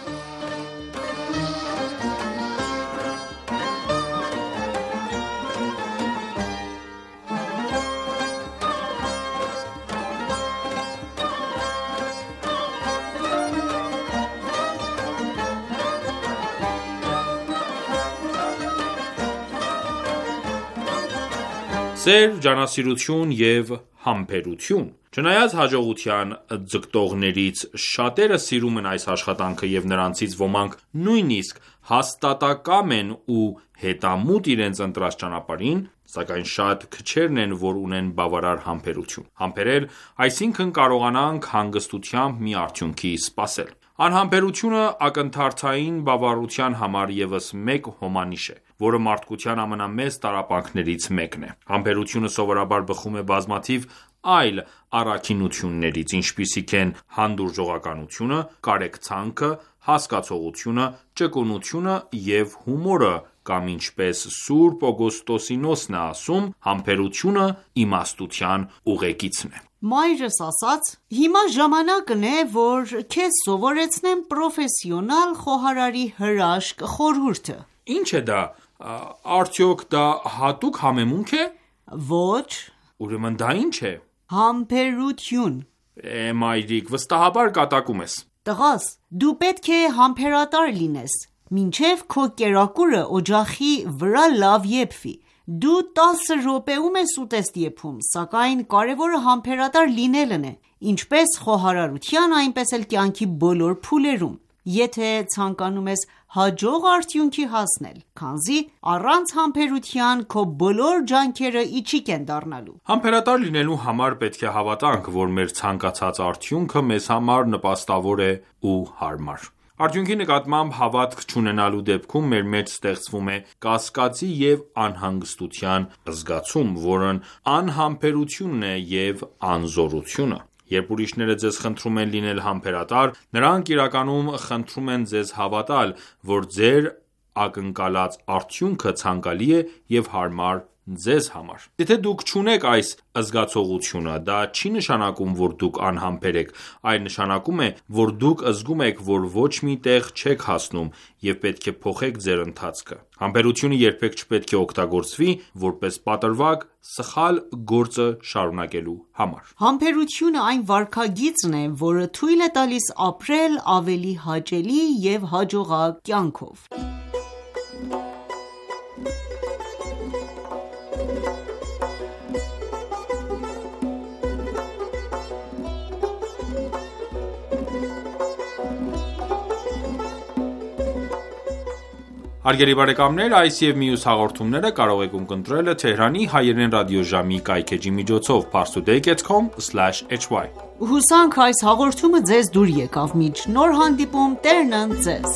Սեր, ջանասիրություն և համբերություն։ Չնայած հաջողության ձգտողներից շատերը սիրում են այս աշխատանքը և նրանցից ոմանք նույնիսկ հաստատակամ են ու հետամուտ իրենց ընտրած ճանապարհին, սակայն շատ քչերն են, որ ունեն բավարար համբերություն։ Համբերել, այսինքն կարողանանք հանգստությամբ մի արդյունքի սպասել։ Անհամբերությունը ակնթարթային բավարարության համար ևս մեկ հոմանիշ է, որը մարդկության ամենամեծ տառապանքներից մեկն է։ Համբերությունը սովորաբար բխում է բազմաթիվ այլ առաքինություններից, ինչպիսիք են հանդուրժողականությունը, կարեկցանքը, հասկացողությունը, ճկունությունը և հումորը, կամ ինչպես Սուրբ Օգոստոսինոսն է ասում, համբերությունը իմաստության ուղեկիցն է։ Մայրս ասաց. «Հիմա ժամանակն է, որ քեզ սովորեցնեմ պրոֆեսիոնալ խոհարարի հրաշք խորհուրդը»։ Ի՞նչ է դա, արդյոք դա հատուկ համեմունք է։ Ոչ։ Ուրեմն դա ի՞նչ է։ Համբերություն։ Է մայրիկ, վստահաբար կատակում ես։ Տղաս, դու պետք է համբերատար լինես, մինչև քո կերակուրը օջախի վրա լավ եփվի։ Դու տասը րոպեում ես ուտեստ եփում, սակայն կարևորը համբերատար լինելն է, ինչպես խոհարարության, այնպես էլ կյանքի բոլոր փուլերում, եթե ցանկանում ես հաջող արդյունքի հասնել, քանզի առանց համբերության քո բոլոր ջանքերը իչիկ են դառնալու։ Համբերատար լինելու համար պետք է հավատանք, որ մեր ցանկացած արդյունքը մեզ համար նպաստավոր է ու հարմար։ Արդյունքի նկատմամբ հավատք չունենալու դեպքում մեր մեջ ստեղծվում է կասկածի և անհանգստության զգացում, որն անհամբերությունն է և անզորությունը։ Երբ ուրիշները ձեզ խնդրում են լինել համբերատար, նրանք իրականում խնդրում են ձեզ հավատալ, որ ձեր ակնկալած արդյունքը ցանկալի է և հարմար ձեզ համար: Եթե դուք չունեք այս զգացողությունը, դա չի նշանակում, որ դուք անհամբեր եք, այլ նշանակում է, որ դուք զգում եք, որ ոչ մի տեղ չեք հասնում և պետք է փոխեք ձեր ընթացքը: Համբերությունը երբեք չպետք է օգտագործվի, որպես պատրվակ սխալ գործը շարունակելու համար: Համբերությունը այն վարքագիծն է, որը թույլ է տալիս ապրել ավելի հաճելի և հաջողակ կյանքով: Հարգելի բարեկամներ, այս և մյուս հաղորդումները կարող եք ունկնդրել Թեհրանի հայերեն ռադիոժամի կայքէջի միջոցով՝ parstoday dot com slash h y: Հուսանք այս հաղորդումը ձեզ դուր եկավ: Մինչ նոր հանդիպում, Տերն ընդ ձեզ: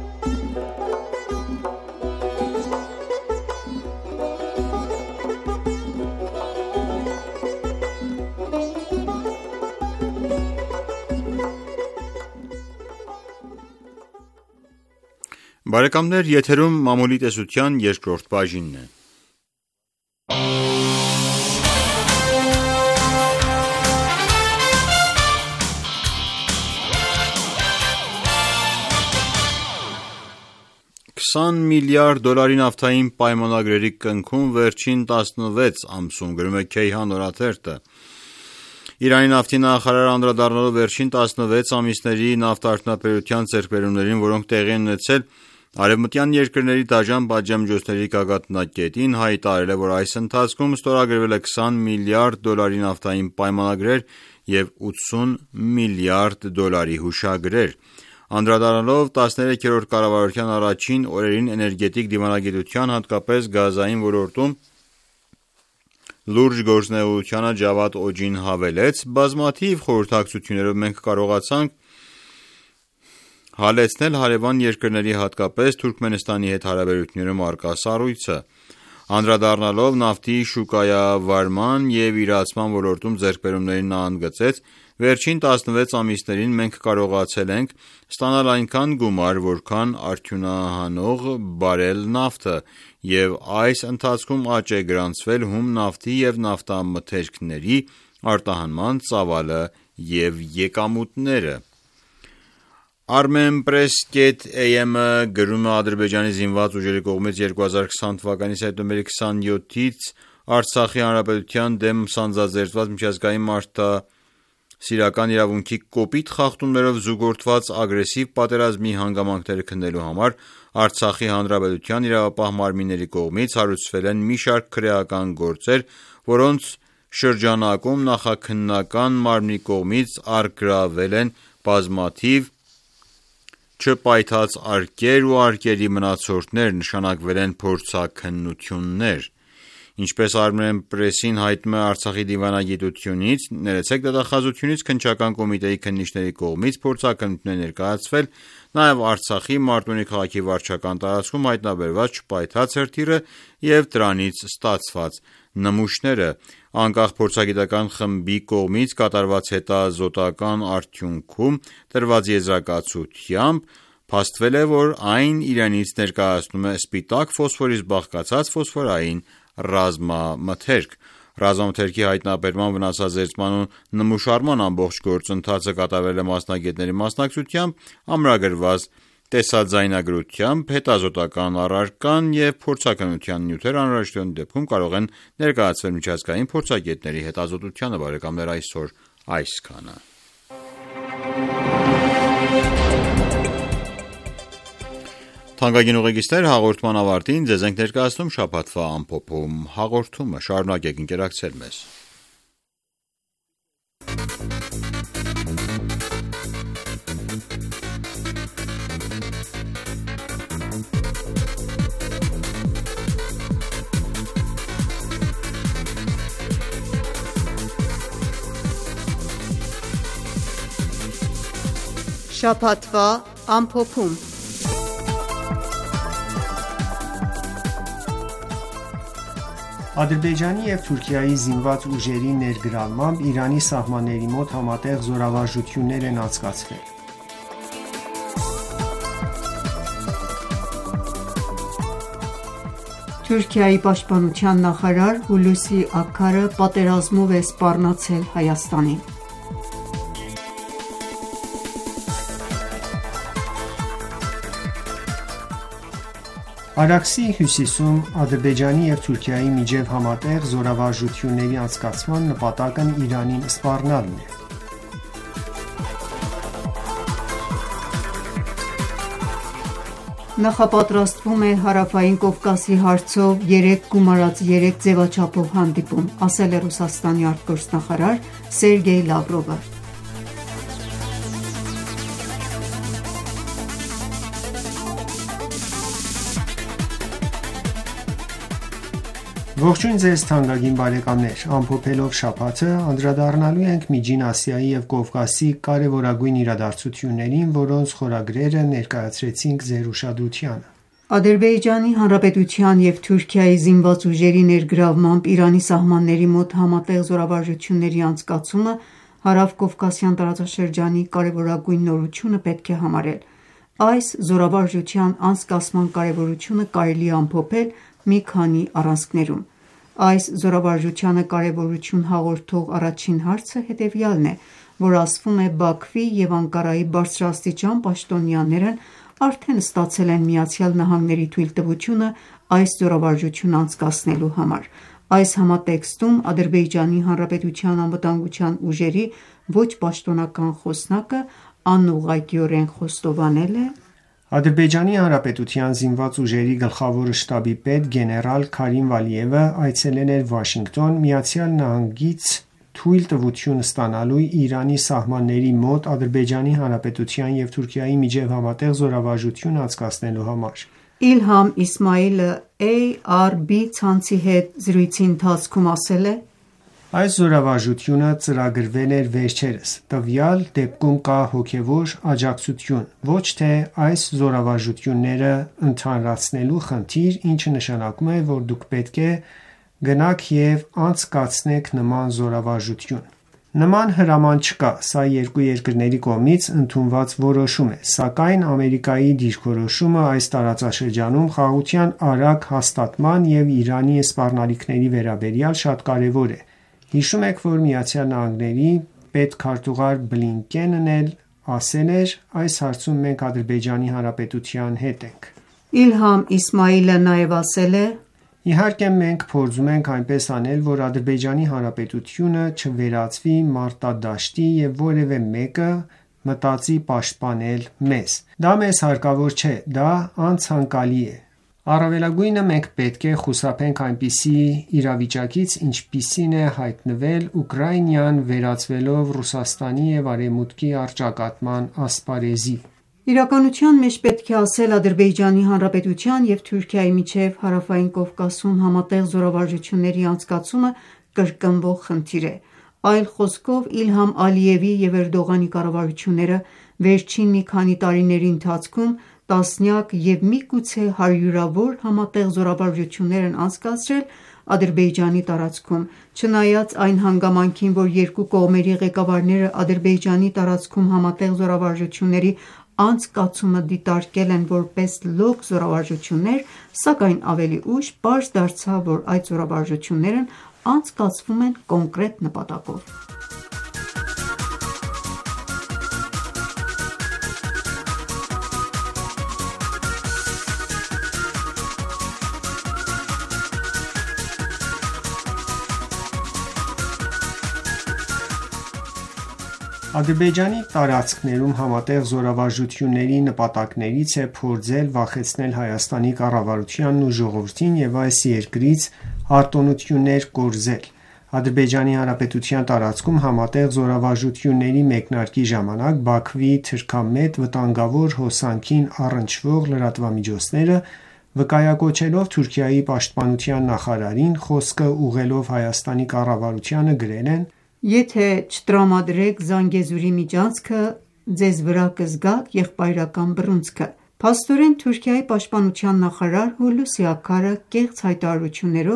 Բարեկամներ, եթերում մամուլի տեսության երկրորդ բաժինն է: քսան միլիարդ դոլարի նավթային պայմանագրերի կնքում վերջին տասնվեց ամսում, գրում է Kayhan օրաթերթը: Իրանի նավթի նախարարը անդրադառնալով վերջին տասնվեց ամիսների նավթարդյունաբերության ձեռքբերումներին, որոնք տեղի են ունեցել արևմտյան երկրների դաժան պատժամիջոցների գագաթնակետին, հայտարարել է, որ այս ընթացքում ստորագրվել է քսան միլիարդ դոլարի նավթային պայմանագրեր և ութսուն միլիարդ դոլարի հուշագրեր: Անդրադառնալով տասներեքերորդ կառավարության առաջին օրերին էներգետիկ դիվանագիտության, հատկապես գազային ոլորտում լուրջ գործունեությանը, Ջավադ Օջին հավելեց. «Բազմաթիվ խորհրդակցություններով մենք կարողացանք հալեցնել հարևան երկրների, հատկապես Թուրքմենստանի հետ հարաբերություններում առկա սառույցը»: Անդրադառնալով նավթի շուկայավարման և իրացման ոլորտում ձեռքբերումներին, նա ընդգծեց. «Վերջին տասնվեց ամիսներին մենք կարողացել ենք ստանալ այնքան գումար, որքան արդյունահանող բարել նավթը և այս ընթացքում աճ է գրանցվել հում նավթի և նավթամթերքների արտահանման ծավալը և եկամուտները»: Armenpress.am-ը գրում է. «Ադրբեջանի զինված ուժերի կողմից երկու հազար քսան թվականի սեպտեմբերի քսանյոթից Արցախի հանրապետության դեմ սանձազերծված միջազգային մարդասիրական իրավունքի կոպիտ խախտումներով զուգորդված ագրեսիվ պատերազմի հանգամանքները քննելու համար Արցախի հանրապետության իրավապահ մարմինների կողմից հարուցվել են մի շարք քրեական գործեր, որոնց շրջանակում նախաքննական մարմնի կողմից առգրավվել են բազմաթիվ չպայթած արկեր ու արկերի մնացորդներ, նշանակվել են փորձաքննություններ: Ինչպես Armenpress-ին հայտնում է Արցախի դիվանագիտությունից, դատախազությունից քննչական կոմիտեի քննիչների կողմից փորձաքննություն է ներկայացվել նաև Արցախի Մարտունի քաղաքի վարչական տարածքում հայտնաբերված չպայթած հրթիռը և դրանից ստացված նմուշները: Անկախ փորձագիտական խմբի կողմից կատարված հետազոտության արդյունքում տրված եզրակացությամբ փաստվել է, որ այն իրենից ներկայացնում է սպիտակ ֆոսֆորից բաղկացած ֆոսֆորային ռազմամթերք: Ռազմամթերքի հայտնաբերման, վնասազերծման ու նմուշարման ամբողջ գործընթացը կատարվել է մասնագետների մասնակցությամբ, ամրագրված տեսաձայնագրությամբ: Հետազոտական առարկան և փորձաքննության նյութերը անհրաժեշտության դեպքում կարող են ներկայացվել միջազգային փորձագետների հետազոտությանը: Այսօր այսքանը: Թանկագին ուղեկիցներ, հաղորդման ավարտին ձեզ ենք ներկայացնում շաբաթվա ամփոփում հաղորդումը: Շարունակեք ընկերակցել մեզ: Շաբաթվա ամփոփում: Ադրբեջանի և Թուրքիայի զինված ուժերի ներգրավմամբ Իրանի սահմանների մոտ համատեղ զորավարժություններ են անցկացվել։ Թուրքիայի պաշտպանության նախարար Հուլուսի Աքարը պատերազմով է սպառնացել Հայաստանին։ Արաքսի հյուսիսում Ադրբեջանի և Թուրքիայի միջև համատեղ զորավարժությունների անցկացման նպատակն Իրանին սպառնալն է։ Նախապատրաստվում է Հարավային Կովկասի հարցով երեկ գումարած երեք ձևաչափով հանդիպում, ասել է Ռուսաստանի արտգործնախարար Սերգեյ Լավրովը։ Ողջույն ձեզ թանկագին բարեկամներ, ամփոփելով շաբաթը անդրադառնալու ենք Միջին Ասիայի և Կովկասի կարևորագույն իրադարձություններին, որոնց խորագրերը ներկայացրեցինք ձեր ուշադրությանը։ Ադրբեջանի Հանրապետության և Թուրքիայի զինված ուժերի ներգրավմամբ Իրանի սահմանների մոտ համատեղ զորավարժությունների անցկացումը Հարավկովկասյան տարածաշրջանի կարևորագույն նորությունը պետք է համարել։ Այս զորավարժության անցկացման կարևորությունը կարելի է ամփոփել մի քանի առանցքներում։ Այս զորավարժությանը կարևորություն հաղորդող առաջին հարցը հետևյալն է, որ ասվում է Բաքվի և Անկարայի բարձրաստիճան պաշտոնյաներն արդեն ստացել են ԱՄՆ-ի թույլտվությունը այս զորավարժությունը անցկացնելու համար։ Այս համատեքստում Ադրբեջանի Հանրապետության անվտանգության ուժերի ոչ պաշտոնական խոսնակը անուղղակիորեն խոստովանել է. Ադրբեջանի Հանրապետության զինված ուժերի գլխավոր շտաբի պետ գեներալ Քարիմ Վալիևը այցելել էր Վաշինգտոն ԱՄՆ-ից թույլտվություն ստանալու Իրանի սահմանների մոտ Ադրբեջանի Հանրապետության և Թուրքիայի միջև համատեղ զորավարժություն անցկացնելու համար։ Իլհամ Իսմայիլը A R B ցանցի հետ զրույցի ընթացքում ասել է. Այս զորավարժությունը ծրագրվել էր վերջերս, տվյալ դեպքում կա հոգևոր աջակցություն, ոչ թե այս զորավարժությունները ընդհանրացնելու խնդիր, ինչը նշանակում է, որ դուք պետք է գնաք և անցկացնեք նման զորավարժություն։ Նման հրաման չկա, սա երկու երկրների կողմից ընդունված որոշում է, սակայն Ամերիկայի դիրքորոշումը այս տարածաշրջանում խաղաղության արագ հաստատման և Իրանի սպառնալիքների վերաբերյալ շատ կարևոր է։ Հիշում եք, որ ԱՄՆ-ի պետքարտուղար Բլինկենն էլ ասել էր. այս հարցում մենք Ադրբեջանի Հանրապետության հետ ենք։ Իլհամ Իսմայիլը նաև ասել է. Իհարկե մենք փորձում ենք այնպես անել, որ Ադրբեջանի Հանրապետությունը չվերածվի մարտադաշտի և որևէ մեկը մտածի պաշտպանել մեզ։ Դա մեզ հարկավոր չէ, դա անցանկալի է։ Առավելագույնը մենք պետք է խուսափենք այնպիսի իրավիճակից, ինչպիսին է հայտնվել Ուկրաինան վերածվելով Ռուսաստանի և Արևմուտքի առճակատման ասպարեզի։ Իրականության մեջ պետք է ասել Ադրբեջանի Հանրապետության և Թուրքիայի միջև Հարավային Կովկասում համատեղ զորավարժությունների անցկացումը կրկնվող խնդիր է։ Այլ խոսքով Իլհամ Ալիևի և Էրդողանի կառավարությունները վերջին մի քանի տարիների ընթացքում տասնյակ և միգուցե հարյուրավոր համատեղ զորավարժություններ են անցկացրել Ադրբեջանի տարածքում։ Չնայած այն հանգամանքին, որ երկու կողմերի ղեկավարները Ադրբեջանի տարածքում համատեղ զորավարժությունների անցկացումը դիտարկել են որպես լոկ զորավարժություններ, սակայն ավելի ուշ պարզ դարձավ, որ այդ զորավարժություններն անցկացվում են կոնկրետ նպատակով։ Ադրբեջանի տարածքներում համատեղ զորավարժությունների նպատակներից է փորձել վախեցնել Հայաստանի կառավարությանն ու ժողովրդին և այս երկրից արտոնություններ կորզել։ Ադրբեջանի Հանրապետության տարածքում համատեղ զորավարժությունների մեկնարկի ժամանակ Բաքվի թրքամետ վտանգավոր հոսանքին առնչվող լրատվամիջոցները վկայակոչելով Թուրքիայի պաշտպանության նախարարին, խոսքը ուղղելով Հայաստանի կառավարությանը գրել են. Եթե չտրամադրեք Զանգեզուրի միջանցքը, ձեզ վրա կզգաք եղբայրական բռունցքը։ Փաստորեն Թուրքիայի պաշտպանության նախարար Հուլուսի Աքարը կեղծ հայտարարություններով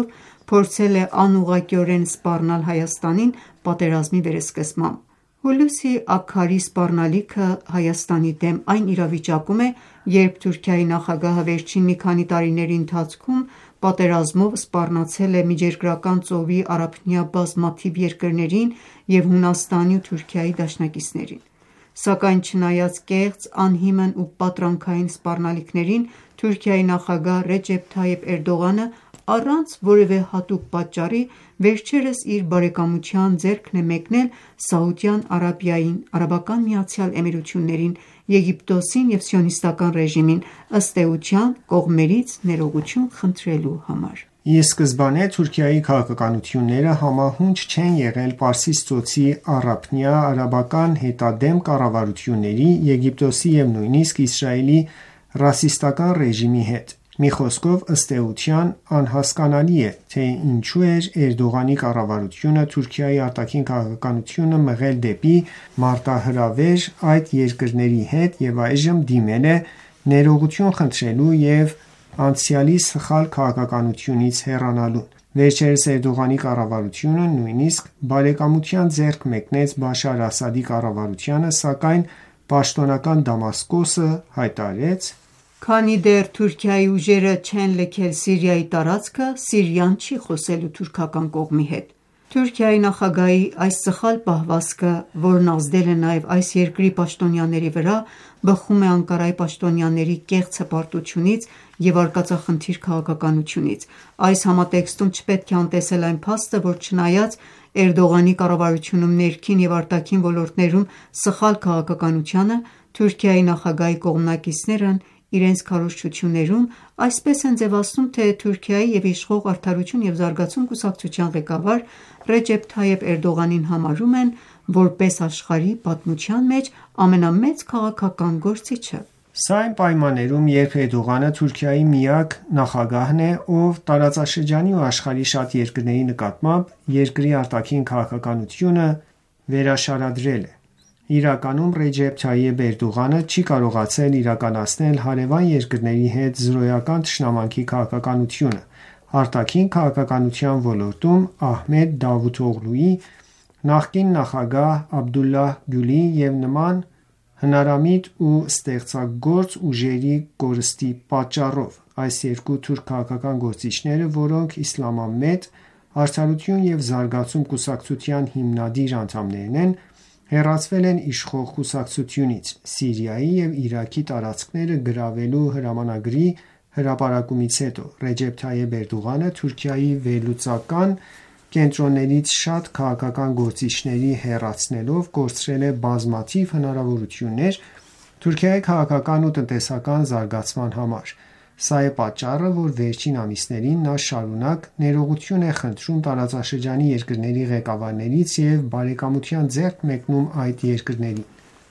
փորձել է անուղղակիորեն սպառնալ Հայաստանին պատերազմի վերսկսմամբ։ Հուլիսի աքարի սպառնալիքը Հայաստանի դեմ այն իրավիճակում է, երբ Թուրքիայի նախագահը վերջին մի քանի տարիների ընթացքում պատերազմով սպառնացել է Միջերկրական ծովի առափնյա բազմաթիվ երկրներին և Հունաստանի ու Թուրքիայի դաշնակիցներին։ Սակայն չնայած կեղծ, անհիմն ու պատրանքային սպառնալիքներին, Թուրքիայի նախագահ Ռեջեփ Թայիփ Էրդողանը առանց որևէ հատուկ պատճառի վերջերս իր բարեկամության ձեռքն է մեկնել Սաուդյան Արաբիային, Արաբական Միացյալ Էմիրություններին, Եգիպտոսին և Սիոնիստական ռեժիմին, ըստ էության կողմերից ներողություն խնդրելու համար։ Ի սկզբանե Թուրքիայի քաղաքականությունները համահունչ չեն եղել Պարսից ծոցի առափնյա արաբական հետադեմ կառավարությունների, Եգիպտոսի և նույնիսկ Իսրայելի ռասիստական ռեժիմի հետ։ Մի խոսքով, ըստ էության, անհասկանալի է, թե ինչու էր Էրդողանի կառավարությունը Թուրքիայի արտաքին քաղաքականությունը մղել դեպի մարտահրավեր այդ երկրների հետ և այժմ դիմել է ներողություն խնդրելու և անցյալի սխալ քաղաքականությունից հեռանալուն։ Վերջերս Էրդողանի կառավարությունը նույնիսկ բարեկամության ձեռք մեկնեց Բաշար Ասադի կառավարությանը, սակայն պաշտոնական Դամասկոսը հայտարարեց. «Քանի դեռ Թուրքիայի ուժերը չեն լքել Սիրիայի տարածքը, Սիրիան չի խոսելու թուրքական կողմի հետ»։ Թուրքիայի նախագահի այս սխալ պահվածքը, որն ազդել է նաև այս երկրի պաշտոնյաների վրա, բխում է Անկարայի պաշտոնյաների կեղծ հպարտությունից և արկածախնդիր քաղաքականությունից։ Այս համատեքստում չպետք է անտեսել այն փաստը, որ չնայած Էրդողանի կառավարությունում ներքին և արտաքին ոլորտներում սխալ քաղաքականությանը, Թուրքիայի նախագահի կողմնակիցներն իրենց քարոզչություններում այսպես են ձևացնում, թե Թուրքիայի և իշխող Արդարություն և զարգացում կուսակցության ղեկավար Ռեջեփ Թայիփ Էրդողանին համարում են որպես աշխարհի պատմության մեջ ամենամեծ քաղաքական գործիչը։ Սա այն պայմաններում, երբ Էրդողանը Թուրքիայի միակ նախագահն է, ով տարածաշրջանի ու աշխարհի շատ երկրների նկատմամբ երկրի արտաքին քաղաքականությունը վերաշարադրել է։ Իրականում Ռեջեփ Թայիփ Էրդողանը չի կարողացել իրականացնել հարևան երկրների հետ զրոյական թշնամանքի քաղաքականությունը։ Արտաքին քաղաքականության ոլորտում Ահմեդ Դավութօղլուի, նախկին նախագահ Աբդուլլահ Գյուլի և նման հնարամիտ ու ստեղծագործ ուժերի կորստի պատճառով այս երկու թուրք քաղաքական գործիչները, որոնք Իսլամամետ, Արդարություն և զարգացում կուսակցության հիմնադիր անդամներն են, հեռացվել են իշխող կուսակցությունից։ Սիրիայի և Իրաքի տարածքները գրավելու հրամանագրի հրապարակումից հետո Ռեջեփ Թայիփ Էրդողանը Թուրքիայի վերլուծական կենտրոններից շատ քաղաքական գործիչների հեռացնելով կորցրել է բազմաթիվ հնարավորություններ Թուրքիայի քաղաքական ու տնտեսական զարգացման համար։ Սա է պատճառը, որ վերջին ամիսներին նա շարունակ ներողություն է խնդրում տարածաշրջանի երկրների ղեկավարներից և բարեկամության ձեռք մեկնում այդ երկրներին։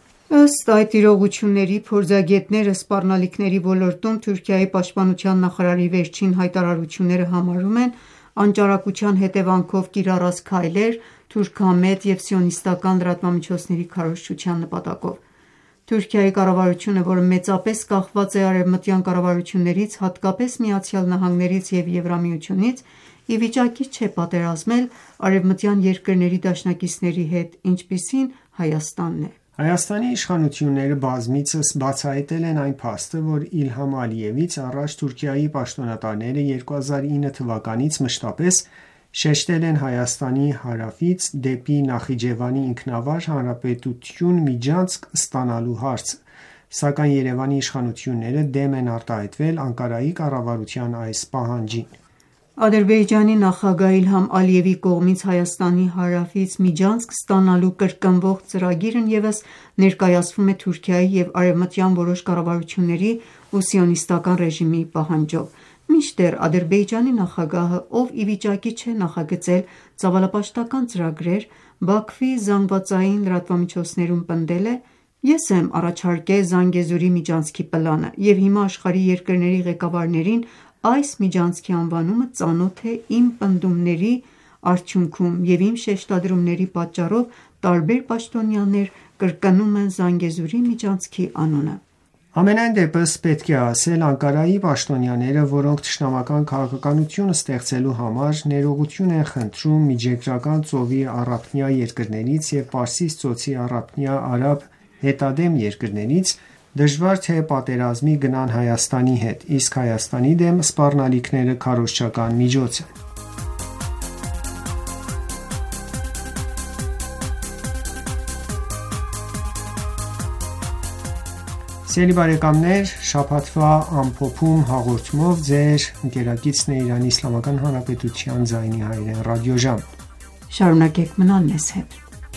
Ըստ այդ իրողությունների, փորձագետները սպառնալիքների ոլորտում Թուրքիայի պաշտպանության նախարարի վերջին հայտարարությունները համարում են անճարակության հետևանքով կիրառած քայլեր թուրքամետ և սիոնիստական լրատվամիջոցների քարոզչության նպատակով։ Թուրքիայի կառավարությունը, որը մեծապես կախված է արևմտյան կառավարություններից, հատկապես ԱՄՆ-ից և Եվրամիությունից, ի վիճակի չէ պատերազմել արևմտյան երկրների դաշնակիցների հետ, ինչպիսին Հայաստանն է։ Հայաստանի իշխանությունները բազմիցս բացահայտել են այն փաստը, որ Իլհամ Ալիևից առաջ Թուրքիայի պաշտոնատարները երկու հազար ինը թվականից մշտապես շեշտել են Հայաստանի հարավից դեպի Նախիջևանի ինքնավար հանրապետություն միջանցք ստանալու հարցը, սակայն Երևանի իշխանությունները դեմ են արտահայտվել Անկարայի կառավարության այս պահանջին։ Ադրբեջանի նախագահ Իլհամ Ալիևի կողմից Հայաստանի հարավից միջանցք ստանալու կրկնվող ծրագիրն ևս ներկայացվում է Թուրքիայի և արևմտյան որոշ կառավարությունների ու սիոնիստական ռեժիմի պահանջով։ Մինչդեռ Ադրբեջանի նախագահը, ով ի վիճակի չէ նախագծել ծավալապաշտական ծրագրեր, Բաքվի զանգվածային լրատվամիջոցներում պնդել է. «Ես եմ առաջարկել Զանգեզուրի միջանցքի պլանը, և հիմա աշխարհի երկրների ղեկավարներին այս միջանցքի անվանումը ծանոթ է իմ պնդումների արդյունքում և իմ շեշտադրումների պատճառով տարբեր պաշտոնյաներ կրկնում են Զանգեզուրի միջանցքի անունը»։ Ամենայն դեպս պետք է ասել Անկարայի պաշտոնյաները, որոնք թշնամական քաղաքականություն ստեղծելու համար ներողություն են խնդրում Միջերկրական ծովի առափնյա երկրներից և Պարսից ծոցի առափնյա արաբ հետադեմ երկրներից, դժվար թե պատերազմի գնան Հայաստանի հետ, իսկ Հայաստանի դեմ սպառնալիքները քարոզչական միջոց են։ Սիրելի բարեկամներ, շաբաթվա ամփոփում հաղորդումով ձեր ընկերակիցն է Իրանի Իսլամական Հանրապետության ձայնի հայրեն ռադիոժամ։ Շարունակեք մնալ մեզ հետ։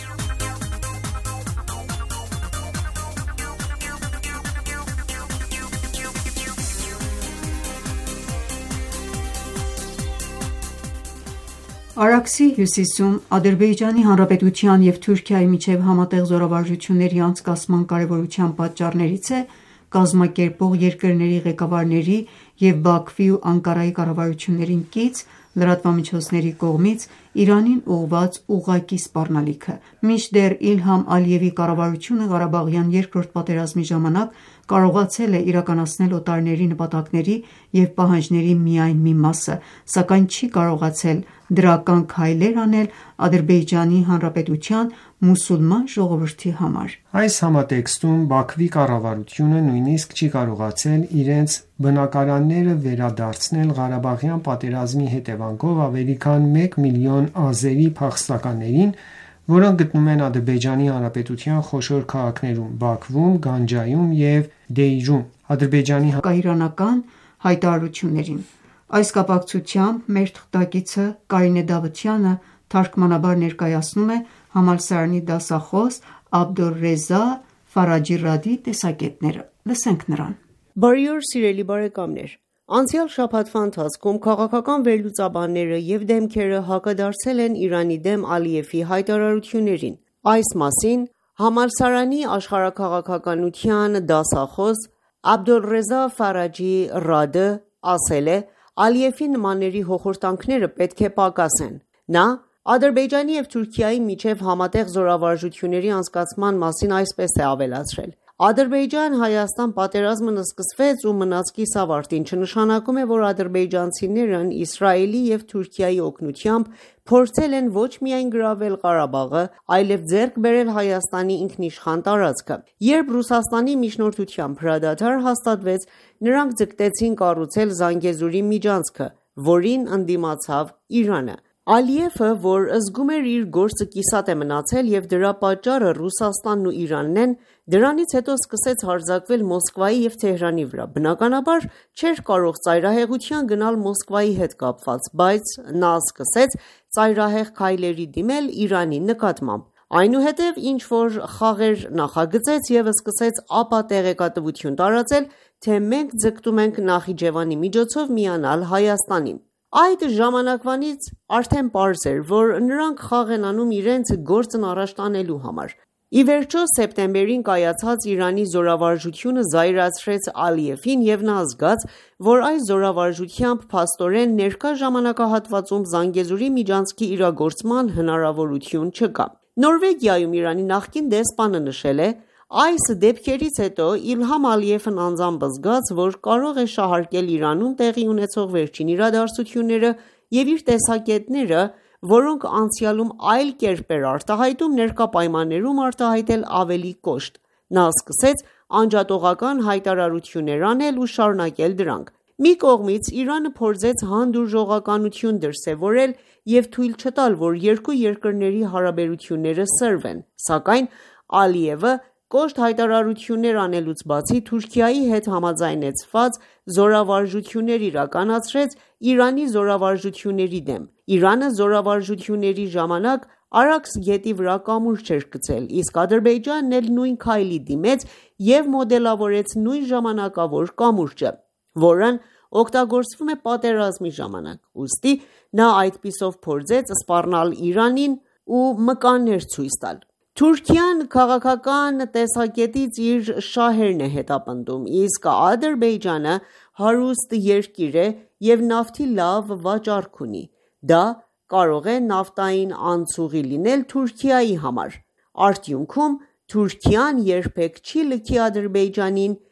Արաքսի հյուսիսում Ադրբեջանի Հանրապետության և Թուրքիայի միջև համատեղ զորավարժությունների անցկացման կարևորության պատճառներից է կազմակերպող երկրների ղեկավարների և Բաքվի ու Անկարայի կառավարություններին կից լրատվամիջոցների կողմից Իրանին ուղղված ուղղակի սպառնալիքը։ Մինչդեռ Իլհամ Ալիևի կառավարությունը Ղարաբաղյան երկրորդ պատերազմի ժամանակ կարողացել է իրականացնել օտարների նպատակների և պահանջների միայն մի մասը, սակայն չի կարողացել դրական քայլեր անել Ադրբեջանի Հանրապետության մուսուլման ժողովրդի համար։ Այս համատեքստում Բաքվի կառավարությունը նույնիսկ չի կարողացել իրենց բնակարանները վերադարձնել Ղարաբաղյան պատերազմի հետևանքով ավելի քան մեկ միլիոն ազերի փախստականներին, որոնք գտնվում են Ադրբեջանի Հանրապետության խոշոր քաղաքներում՝ Բաքվում, Գանջայում և Դեյրում, Ադրբեջանի հայ-իրանական հայտարարություններին։ Այս կապակցությամբ մեր թղթակիցը Կարինե Դավթյանը թարգմանաբար ներկայացնում է համալսարանի դասախոս Աբդոլռեզա Ֆարաջի Ռադի տեսակետները։ Լսենք նրան։ Բարի օր, սիրելի բարեկամներ։ Անցյալ շաբաթվա ընթացքում քաղաքական վերլուծաբանները և դեմքերը հակադարձել են Իրանի դեմ Ալիևի հայտարարություններին։ Այս մասին համալսարանի աշխարհաքաղաքականության դասախոս Աբդոլռեզա Ֆարաջի Ռադը ասել է. Ալիևի նմանների հոխորտանքները պետք է պակասեն։ Նա Ադրբեջանի և Թուրքիայի միջև համատեղ զորավարժությունների անցկացման մասին այսպես է ավելացրել. Ադրբեջան-Հայաստան պատերազմն սկսվեց ու մնաց կիսավարտին, չնշանակում է, որ ադրբեջանցիներն Իսրայելի և Թուրքիայի օգնությամբ փորձել են ոչ միայն գրավել Ղարաբաղը, այլև ձեռք բերել Հայաստանի ինքնիշխան տարածքը։ Երբ Ռուսաստանի միջնորդությամբ հրադադար հաստատվեց, նրանք ձգտեցին կառուցել Զանգեզուրի միջանցքը, որին ընդդիմացավ Իրանը։ Ալիևը, որ զգում էր իր գործը կիսատ է մնացել և դրա պատճառը Ռուսաստանն ու Իրանն են, դրանից հետո սկսեց հարձակվել Մոսկվայի և Թեհրանի վրա։ Բնականաբար չէր կարող ծայրահեղության գնալ Մոսկվայի հետ կապված, բայց նա սկսեց ծայրահեղ քայլերի դիմել Իրանի նկատմամբ։ Այնուհետև ինչ-որ խաղեր նախագծեց և սկսեց ապատեղեկատվություն տարածել, թե մենք ձգտում ենք Նախիջևանի միջոցով միանալ Հայաստանին։ Այդ ժամանակվանից արդեն պարզ էր, որ նրանք խաղ են անում իրենց գործն առաջ տանելու համար։ Ի վերջո, սեպտեմբերին կայացած Իրանի զորավարժությունը զայրացրեց Ալիևին և նա զգաց, որ այս զորավարժությամբ փաստորեն ներկա ժամանակահատվածում Զանգեզուրի միջանցքի իրագործման հնարավորություն չկա։ Նորվեգիայում Իրանի նախկին դեսպանը նշել է. Այս դեպքերից հետո Իլհամ Ալիևն անձամբ զգաց, որ կարող է շահարկել Իրանում տեղի ունեցող վերջին իրադարձությունները և իր տեսակետները, որոնք անցյալում այլ կերպ էր արտահայտում, ներկա պայմաններում արտահայտել ավելի կոշտ։ Նա սկսեց անջատողական հայտարարություններ անել ու շարունակել դրանք։ Մի կողմից Իրանը փորձեց հանդուրժողականություն դրսևորել և թույլ չտալ, որ երկու երկրների հարաբերությունները սրվեն, սակայն Ալիևը կոշտ հայտարարություններ անելուց բացի Թուրքիայի հետ համաձայնեցված զորավարժություններ իրականացրեց Իրանի զորավարժությունների դեմ։ Իրանը զորավարժությունների ժամանակ Արաքս գետի վրա կամուրջ էր գցել, իսկ Ադրբեջանն էլ նույն քայլի դիմեց և մոդելավորեց նույն ժամանակավոր կամուրջը, որն օգտագործվում է պատերազմի ժամանակ։ Ուստի նա այդպիսով փորձեց սպառնալ Իրանին ու մկաններ ցույց տալ։ Թուրքիան քաղաքական տեսակետից իր շահերն է հետապնդում, իսկ Ադրբեջանը հարուստ երկիր է և նավթի լավ վաճառք ունի։ Դա կարող է նավթային անցուղի լինել Թուրքիայի համար։ Արդյունքում Թուրքիան երբեք չի լքի Ադրբեջանին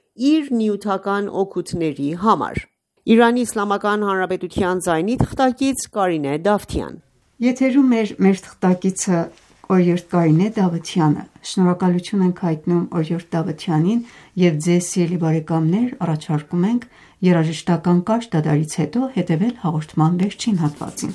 իր նյութական օգուտների համար։ Իրանի Իսլամական Հանրապետության ձայնի թղթակից Կարինե Դավթյան։ Եթերում է մեր թղթակիցը Օրիորդ Կարինե Դավթյանը։ Շնորհակալություն ենք հայտնում Օրիորդ Դավթյանին և ձեզ սիրելի բարեկամներ առաջարկում ենք երաժշտական կարճ դադարից հետո հետևել հաղորդման վերջին հատվածին։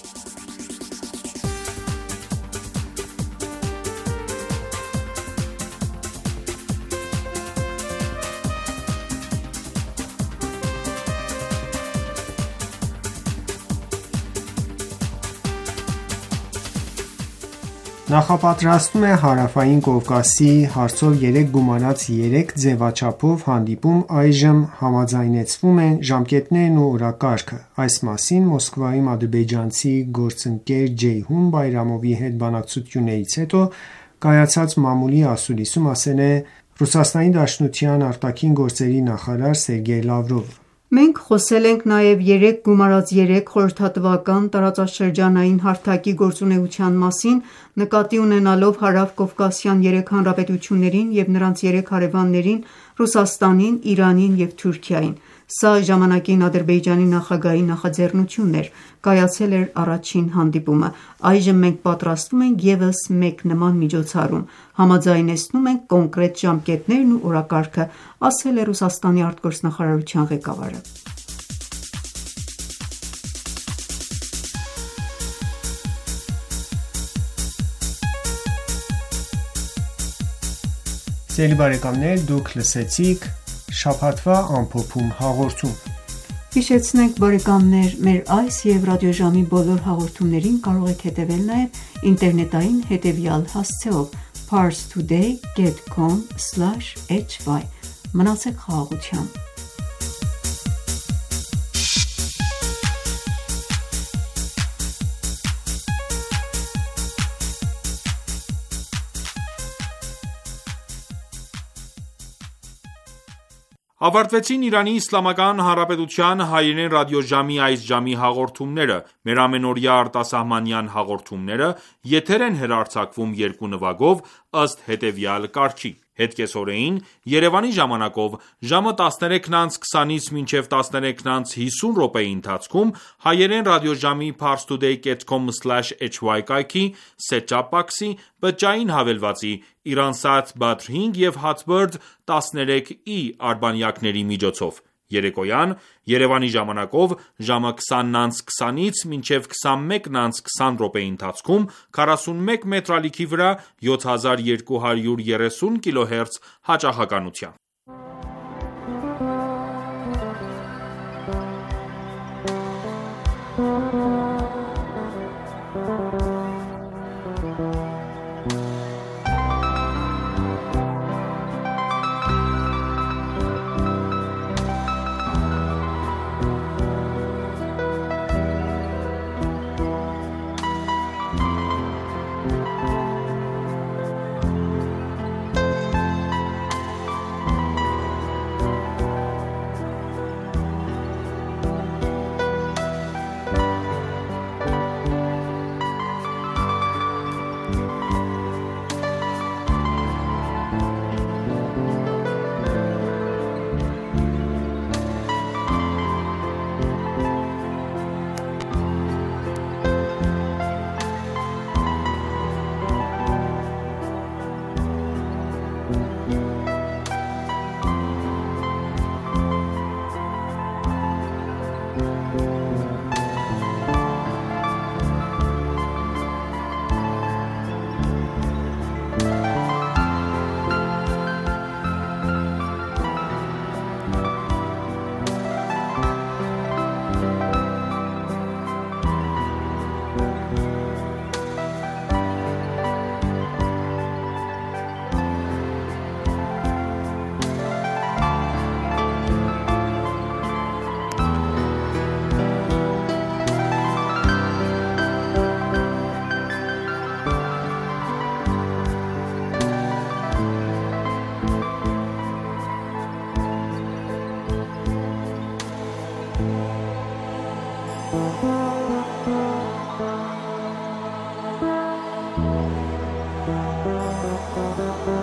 Նախապատրաստում է Հարավային Կովկասի հարցով երեկ գումարած երեք ձևաչափով հանդիպում այժմ համաձայնեցվում են ժամկետներն ու օրակարգը։ Այս մասին Մոսկվայում ադրբեջանցի գործընկեր Ջեյհուն Բայրամովի հետ բանակցություններից հետո կայացած մամուլի ասուլիսում ասել է Ռուսաստանի Դաշնության արտաքին գործերի նախարար Սերգեյ Լավրովը։ Մենք խոսել ենք նաև երեք գումարած երեք խորհրդատվական տարածաշրջանային հարթակի գործունեության մասին՝ նկատի ունենալով հարավ-կովկասյան երեք հանրապետություններին և նրանց երեք հարևաններին՝ Ռուսաստանին, Իրանին և Թուրքիային։ Սա ժամանակին Ադրբեջանի նախագահի նախաձեռնությունն էր։ Կայացել էր առաջին հանդիպումը։ Այժմ մենք պատրաստում ենք ևս մեկ նման միջոցառում։ Համաձայնեցնում ենք կոնկրետ ժամկետներն ու օրակարգը, ասել է Ռուսաստանի արտգործնախարարության ղեկավարը։ Սիրելի բարեկամներ, դուք լսեցիք շաբաթվա ամփոփում հաղորդում։ Հիշեցնենք բարեկամներ, մեր այս և ռադիոժամի բոլոր հաղորդումներին կարող եք հետևել նաև ինտերնետային հետևյալ հասցեով՝ parstoday dot com slash h y։ Մնացեք խաղաղությամբ։ Ավարտվեցին Իրանի Իսլամական Հանրապետության հայերեն ռադիոժամի այս ժամի հաղորդումները։ Մեր ամենօրյա արտասահմանյան հաղորդումները եթեր են հեռարձակվում երկու նվագով ըստ հետևյալ կարգի: Հետկեսօրեին Երևանի ժամանակով ժամը տասներեքն անց քսանից մինչև տասներեքն անց հիսուն րոպեի ընթացքում հայերեն ռադիոժամի parstoday dot com slash h y կայքի set-top box-ի բջջային հավելվածի Iransat Badr հինգ և Hotbird տասներեք E արբանյակների միջոցով: Երեկոյան Երևանի ժամանակով ժամը քսանն անց քսանից մինչև քսանմեկն անց քսան րոպեի ընթացքում քառասունմեկ մետրալիքի վրա յոթ հազար երկու հարյուր երեսուն կիլոհերց հաճախականությամբ: Thank you.